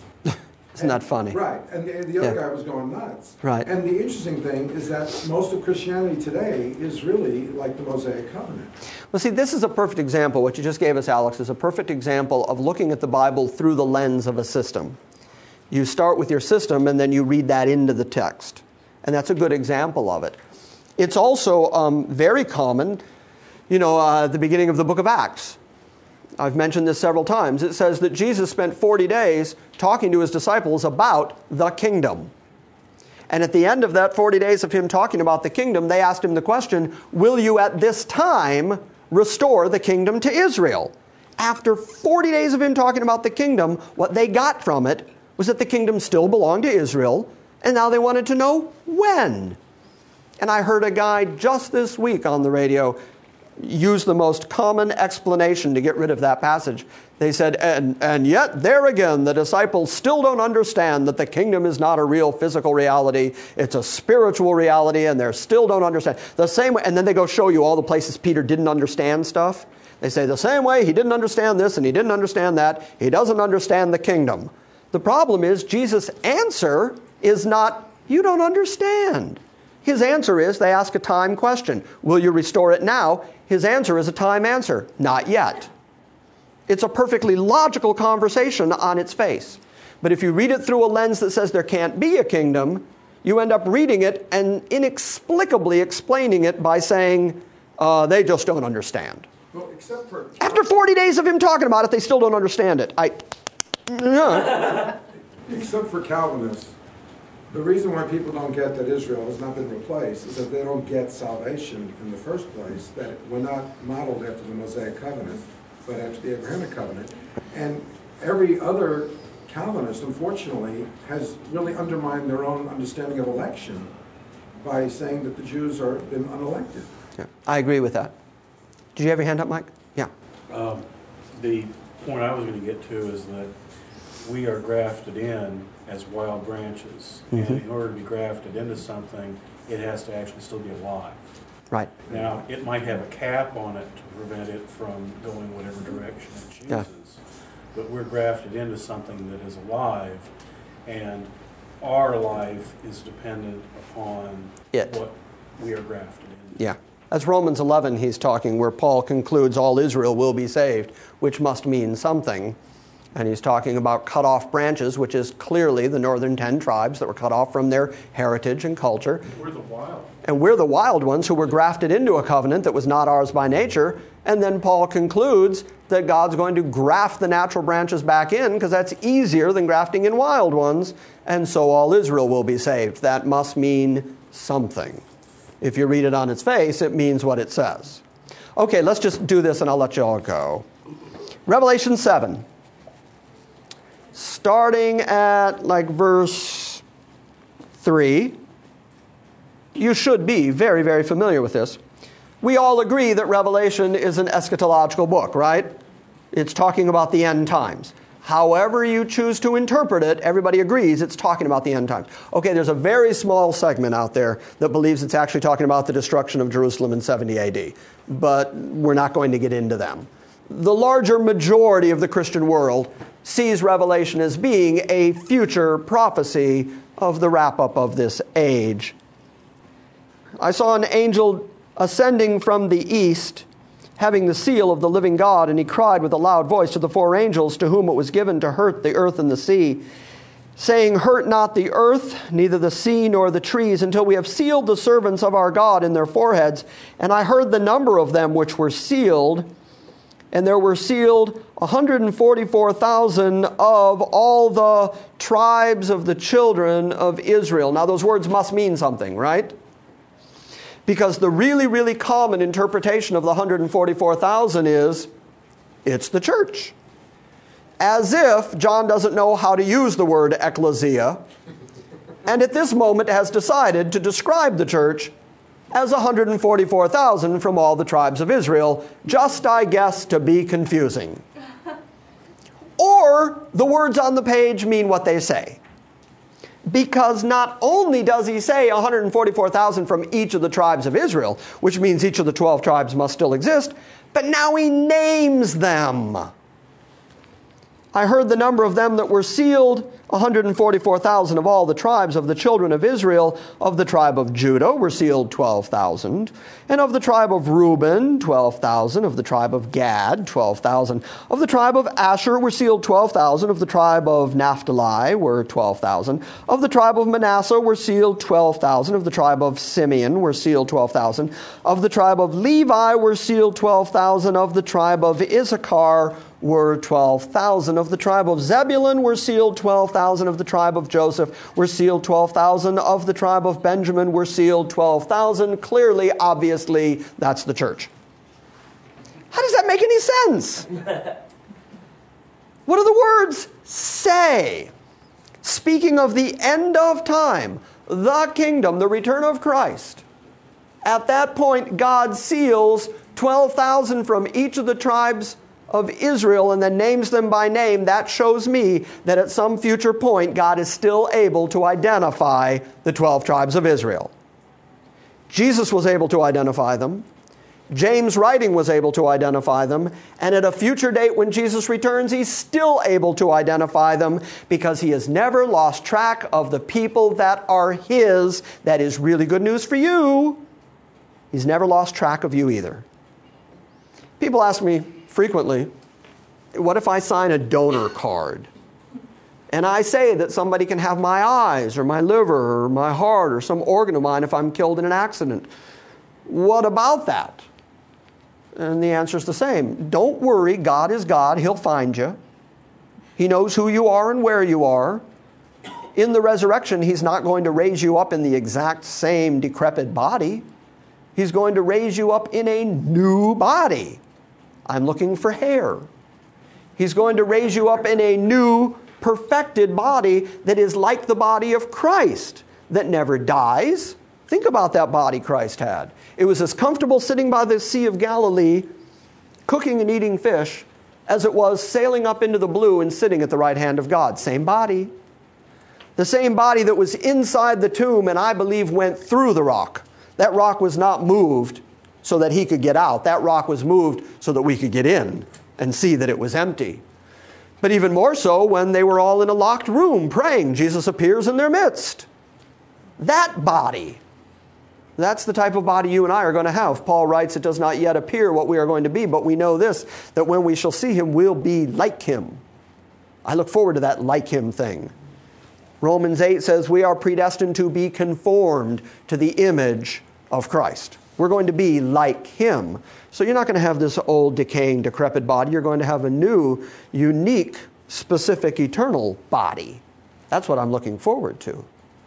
Isn't that funny? Right. And the, the other Yeah. guy was going nuts. Right. And the interesting thing is that most of Christianity today is really like the Mosaic Covenant. Well, see, this is a perfect example. What you just gave us, Alex, is a perfect example of looking at the Bible through the lens of a system. You start with your system, and then you read that into the text. And that's a good example of it. It's also um, very common, you know, uh, at the beginning of the book of Acts. I've mentioned this several times. It says that Jesus spent forty days talking to his disciples about the kingdom. And at the end of that forty days of him talking about the kingdom, they asked him the question, will you at this time restore the kingdom to Israel? After forty days of him talking about the kingdom, what they got from it was that the kingdom still belonged to Israel, and now they wanted to know when. And I heard a guy just this week on the radio used the most common explanation to get rid of that passage. They said, and, and yet there again, the disciples still don't understand that the kingdom is not a real physical reality. It's a spiritual reality, and they still don't understand. The same way, and then they go show you all the places Peter didn't understand stuff. They say the same way he didn't understand this and he didn't understand that, he doesn't understand the kingdom. The problem is Jesus' answer is not, you don't understand. His answer is, they ask a time question. Will you restore it now? His answer is a time answer. Not yet. It's a perfectly logical conversation on its face. But if you read it through a lens that says there can't be a kingdom, you end up reading it and inexplicably explaining it by saying, uh, they just don't understand. Well, except for... After forty days of him talking about it, they still don't understand it. I... No. Except for Calvinists, the reason why people don't get that Israel has not been replaced is that they don't get salvation in the first place, that we're not modeled after the Mosaic covenant, but after the Abrahamic covenant. And every other Calvinist, unfortunately, has really undermined their own understanding of election by saying that the Jews are been unelected. Yeah, I agree with that. Did you have your hand up, Mike? Yeah. Um, the point I was going to get to is that we are grafted in as wild branches. Mm-hmm. And in order to be grafted into something, it has to actually still be alive. Right. Now, it might have a cap on it to prevent it from going whatever direction it chooses. Yeah. But we're grafted into something that is alive, and our life is dependent upon it. What we are grafted into. Yeah. That's Romans eleven he's talking, where Paul concludes all Israel will be saved, which must mean something. And he's talking about cut off branches, which is clearly the northern ten tribes that were cut off from their heritage and culture. We're the wild. And we're the wild ones who were grafted into a covenant that was not ours by nature. And then Paul concludes that God's going to graft the natural branches back in because that's easier than grafting in wild ones. And so all Israel will be saved. That must mean something. If you read it on its face, it means what it says. Okay, let's just do this and I'll let you all go. Revelation seven. Starting at like verse three. You should be very, very familiar with this. We all agree that Revelation is an eschatological book, right? It's talking about the end times. However you choose to interpret it, everybody agrees it's talking about the end times. Okay, there's a very small segment out there that believes it's actually talking about the destruction of Jerusalem in seventy A D. But we're not going to get into them. The larger majority of the Christian world sees Revelation as being a future prophecy of the wrap-up of this age. I saw an angel ascending from the east, having the seal of the living God, and he cried with a loud voice to the four angels to whom it was given to hurt the earth and the sea, saying, hurt not the earth, neither the sea nor the trees, until we have sealed the servants of our God in their foreheads. And I heard the number of them which were sealed, and there were sealed one hundred forty-four thousand of all the tribes of the children of Israel. Now those words must mean something, right? Because the really, really common interpretation of the one hundred forty-four thousand is, it's the church. As if John doesn't know how to use the word ecclesia, and at this moment has decided to describe the church as one hundred forty-four thousand from all the tribes of Israel, just, I guess, to be confusing. Or the words on the page mean what they say. Because not only does he say one hundred forty-four thousand from each of the tribes of Israel, which means each of the twelve tribes must still exist, but now he names them. I heard the number of them that were sealed, one hundred forty-four thousand of all the tribes of the children of Israel. Of the tribe of Judah were sealed twelve thousand. And of the tribe of Reuben, twelve thousand. Of the tribe of Gad, twelve thousand. Of the tribe of Asher were sealed twelve thousand. Of the tribe of Naphtali were twelve thousand. Of the tribe of Manasseh were sealed twelve thousand. Of the tribe of Simeon were sealed twelve thousand. Of the tribe of Levi were sealed twelve thousand. Of the tribe of Issachar were twelve thousand. Of the tribe of Zebulun were sealed twelve thousand. Of the tribe of Joseph were sealed twelve thousand. Of the tribe of Benjamin were sealed twelve thousand. Clearly, obviously, that's the church. How does that make any sense? What do the words say? Speaking of the end of time, the kingdom, the return of Christ. At that point, God seals twelve thousand from each of the tribes of Israel, and then names them by name. That shows me that at some future point, God is still able to identify the twelve tribes of Israel. Jesus was able to identify them. James' writing was able to identify them. And at a future date when Jesus returns, he's still able to identify them because he has never lost track of the people that are his. That is really good news for you. He's never lost track of you either. People ask me frequently, what if I sign a donor card? And I say that somebody can have my eyes or my liver or my heart or some organ of mine if I'm killed in an accident. What about that? And the answer is the same. Don't worry, God is God. He'll find you. He knows who you are and where you are. In the resurrection, he's not going to raise you up in the exact same decrepit body. He's going to raise you up in a new body. I'm looking for hair. He's going to raise you up in a new, perfected body that is like the body of Christ, that never dies. Think about that body Christ had. It was as comfortable sitting by the Sea of Galilee, cooking and eating fish, as it was sailing up into the blue and sitting at the right hand of God. Same body. The same body that was inside the tomb and I believe went through the rock. That rock was not moved so that he could get out. That rock was moved so that we could get in and see that it was empty. But even more so when they were all in a locked room praying, Jesus appears in their midst. That body. That's the type of body you and I are going to have. Paul writes, it does not yet appear what we are going to be, but we know this, that when we shall see him, we'll be like him. I look forward to that like him thing. Romans eight says we are predestined to be conformed to the image of Christ. We're going to be like him. So you're not going to have this old, decaying, decrepit body. You're going to have a new, unique, specific, eternal body. That's what I'm looking forward to.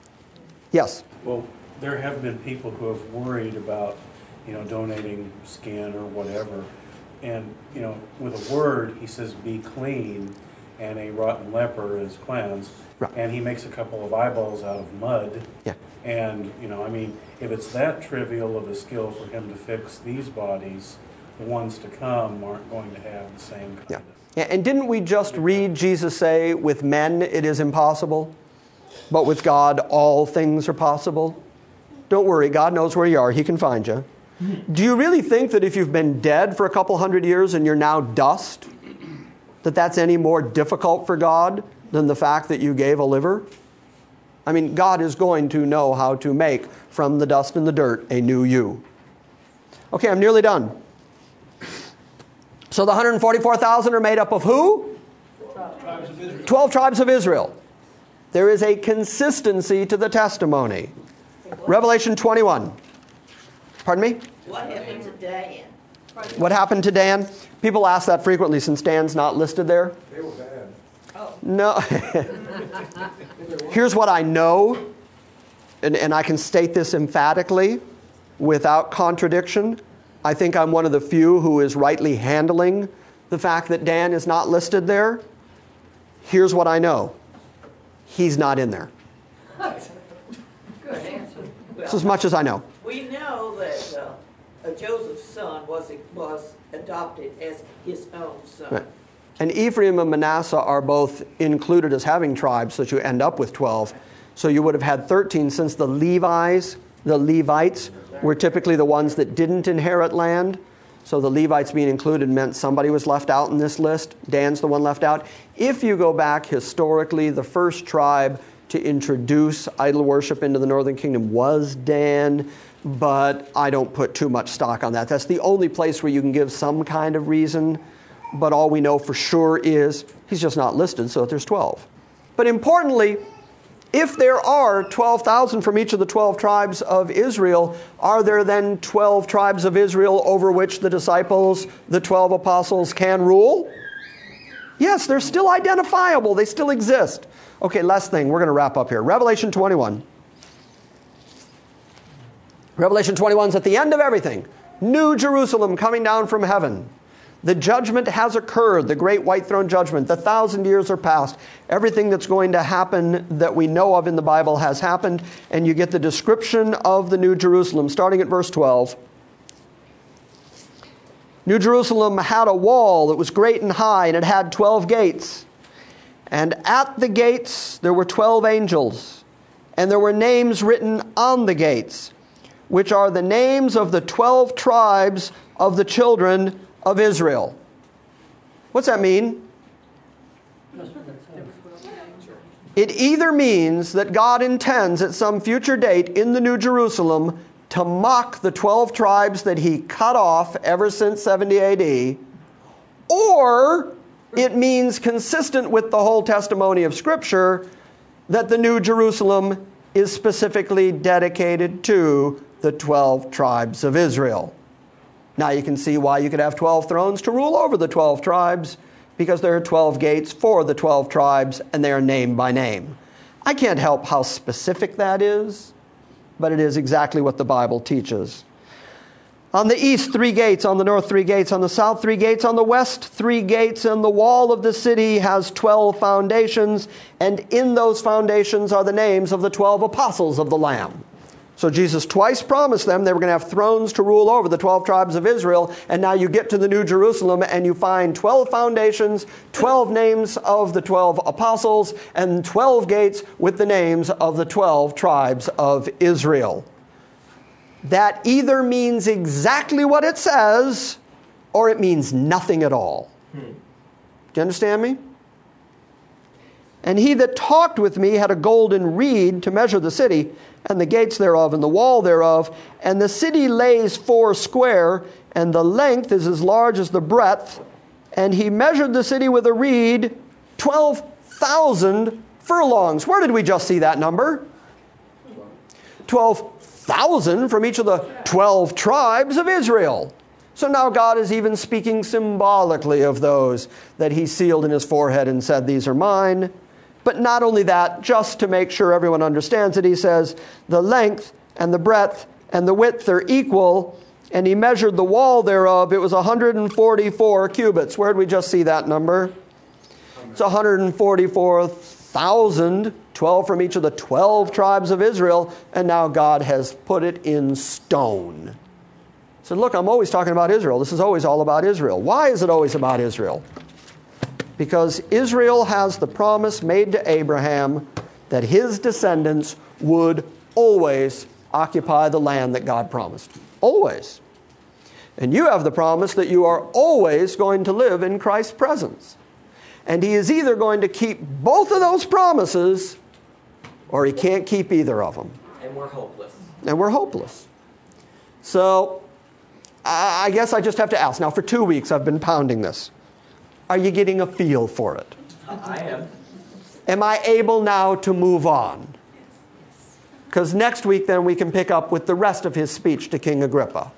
Yes? Well, there have been people who have worried about, you know, donating skin or whatever. And, you know, with a word, he says, be clean, and a rotten leper is cleansed. Right. And he makes a couple of eyeballs out of mud. Yeah. And, you know, I mean, if it's that trivial of a skill for him to fix these bodies, the ones to come aren't going to have the same kind Yeah. of... Yeah. And didn't we just read Jesus say, with men it is impossible, but with God all things are possible? Don't worry, God knows where you are. He can find you. Do you really think that if you've been dead for a couple hundred years and you're now dust, that that's any more difficult for God than the fact that you gave a liver? I mean, God is going to know how to make from the dust and the dirt a new you. Okay, I'm nearly done. So the one hundred forty-four thousand are made up of who? Twelve tribes of Israel. Twelve tribes of Israel. There is a consistency to the testimony. Revelation twenty-one. Pardon me? What happened to Dan? What happened to Dan? People ask that frequently since Dan's not listed there. They were bad. Oh, No. Here's what I know, and, and I can state this emphatically without contradiction. I think I'm one of the few who is rightly handling the fact that Dan is not listed there. Here's what I know. He's not in there. good answer. That's as much as I know. We know that uh, uh, Joseph's son was was adopted as his own son. Right. And Ephraim and Manasseh are both included as having tribes, so that you end up with twelve. So you would have had thirteen, since the Levites, the Levites, were typically the ones that didn't inherit land. So the Levites being included meant somebody was left out in this list. Dan's the one left out. If you go back historically, the first tribe to introduce idol worship into the northern kingdom was Dan, but I don't put too much stock on that. That's the only place where you can give some kind of reason, but all we know for sure is he's just not listed, so there's twelve. But importantly, if there are twelve thousand from each of the twelve tribes of Israel, are there then twelve tribes of Israel over which the disciples, the twelve apostles, can rule? Yes, they're still identifiable. They still exist. Okay, last thing. We're going to wrap up here. Revelation twenty-one. Revelation twenty-one is at the end of everything. New Jerusalem coming down from heaven. The judgment has occurred, the great white throne judgment. The thousand years are past. Everything that's going to happen that we know of in the Bible has happened. And you get the description of the New Jerusalem, starting at verse twelve. New Jerusalem had a wall that was great and high, and it had twelve gates. And at the gates there were twelve angels, and there were names written on the gates, which are the names of the twelve tribes of the children of Israel. What's that mean? It either means that God intends at some future date in the New Jerusalem to mock the twelve tribes that he cut off ever since seventy A D, or it means, consistent with the whole testimony of Scripture, that the New Jerusalem is specifically dedicated to the twelve tribes of Israel. Now you can see why you could have twelve thrones to rule over the twelve tribes, because there are twelve gates for the twelve tribes, and they are named by name. I can't help how specific that is, but it is exactly what the Bible teaches. On the east, three gates. On the north, three gates. On the south, three gates. On the west, three gates. And the wall of the city has twelve foundations, and in those foundations are the names of the twelve apostles of the Lamb. So Jesus twice promised them they were going to have thrones to rule over the twelve tribes of Israel, and now you get to the New Jerusalem and you find twelve foundations, twelve names of the twelve apostles, and twelve gates with the names of the twelve tribes of Israel. That either means exactly what it says, or it means nothing at all. Hmm. Do you understand me? And he that talked with me had a golden reed to measure the city, and the gates thereof, and the wall thereof. And the city lays four square, and the length is as large as the breadth. And he measured the city with a reed, twelve thousand furlongs. Where did we just see that number? twelve thousand from each of the twelve tribes of Israel. So now God is even speaking symbolically of those that he sealed in his forehead and said, these are mine. But not only that, just to make sure everyone understands it, he says, the length and the breadth and the width are equal, and he measured the wall thereof. It was one hundred forty-four cubits. Where did we just see that number? It's one hundred forty-four thousand, twelve from each of the twelve tribes of Israel, and now God has put it in stone. So look, I'm always talking about Israel. This is always all about Israel. Why is it always about Israel? Because Israel has the promise made to Abraham that his descendants would always occupy the land that God promised. Always. And you have the promise that you are always going to live in Christ's presence. And he is either going to keep both of those promises, or he can't keep either of them. And we're hopeless. And we're hopeless. So, I guess I just have to ask. Now, for two weeks I've been pounding this. Are you getting a feel for it? I am. Am I able now to move on? Because next week then we can pick up with the rest of his speech to King Agrippa.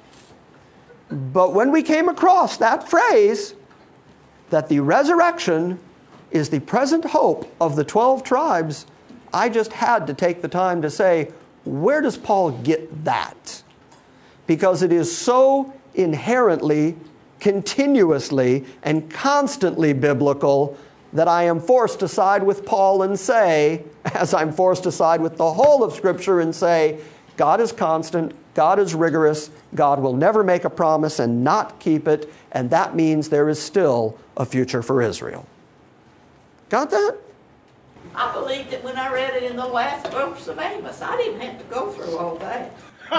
But when we came across that phrase, that the resurrection is the present hope of the twelve tribes, I just had to take the time to say, where does Paul get that? Because it is so inherently, continuously, and constantly biblical that I am forced to side with Paul and say, as I'm forced to side with the whole of Scripture and say, God is constant, God is rigorous, God will never make a promise and not keep it, and that means there is still a future for Israel. Got that? I believed it when I read it in the last verse of Amos. I didn't have to go through all that.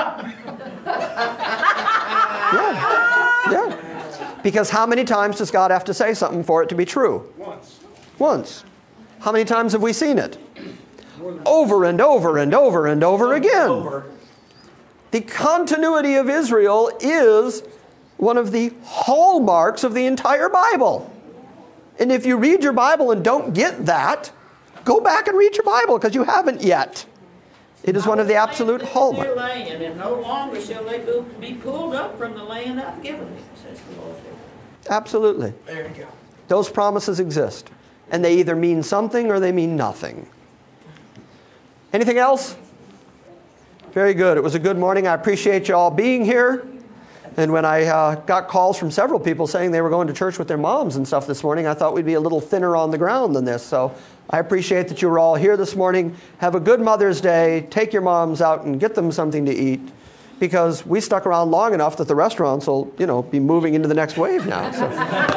Yeah. Yeah. Because how many times does God have to say something for it to be true? Once. Once. How many times have we seen it? Over and over and over and over again. Over. The continuity of Israel is one of the hallmarks of the entire Bible. And if you read your Bible and don't get that, go back and read your Bible, because you haven't yet. It is one of the absolute hallmarks. Land, and no longer shall they be pulled up from the land I've given them, says the Lord. Absolutely. There you go. Those promises exist. And they either mean something or they mean nothing. Anything else? Very good. It was a good morning. I appreciate you all being here. And when I uh, got calls from several people saying they were going to church with their moms and stuff this morning, I thought we'd be a little thinner on the ground than this. So I appreciate that you were all here this morning. Have a good Mother's Day. Take your moms out and get them something to eat. because we stuck around long enough that the restaurants will, you know, be moving into the next wave now. So,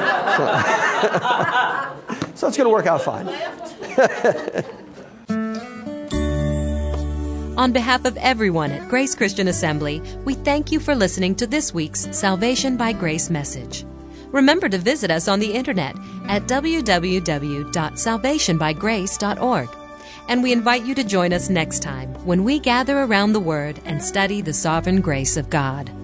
so, so it's going to work out fine. On behalf of everyone at Grace Christian Assembly, we thank you for listening to this week's Salvation by Grace message. Remember to visit us on the internet at w w w dot salvation by grace dot org. And we invite you to join us next time when we gather around the Word and study the sovereign grace of God.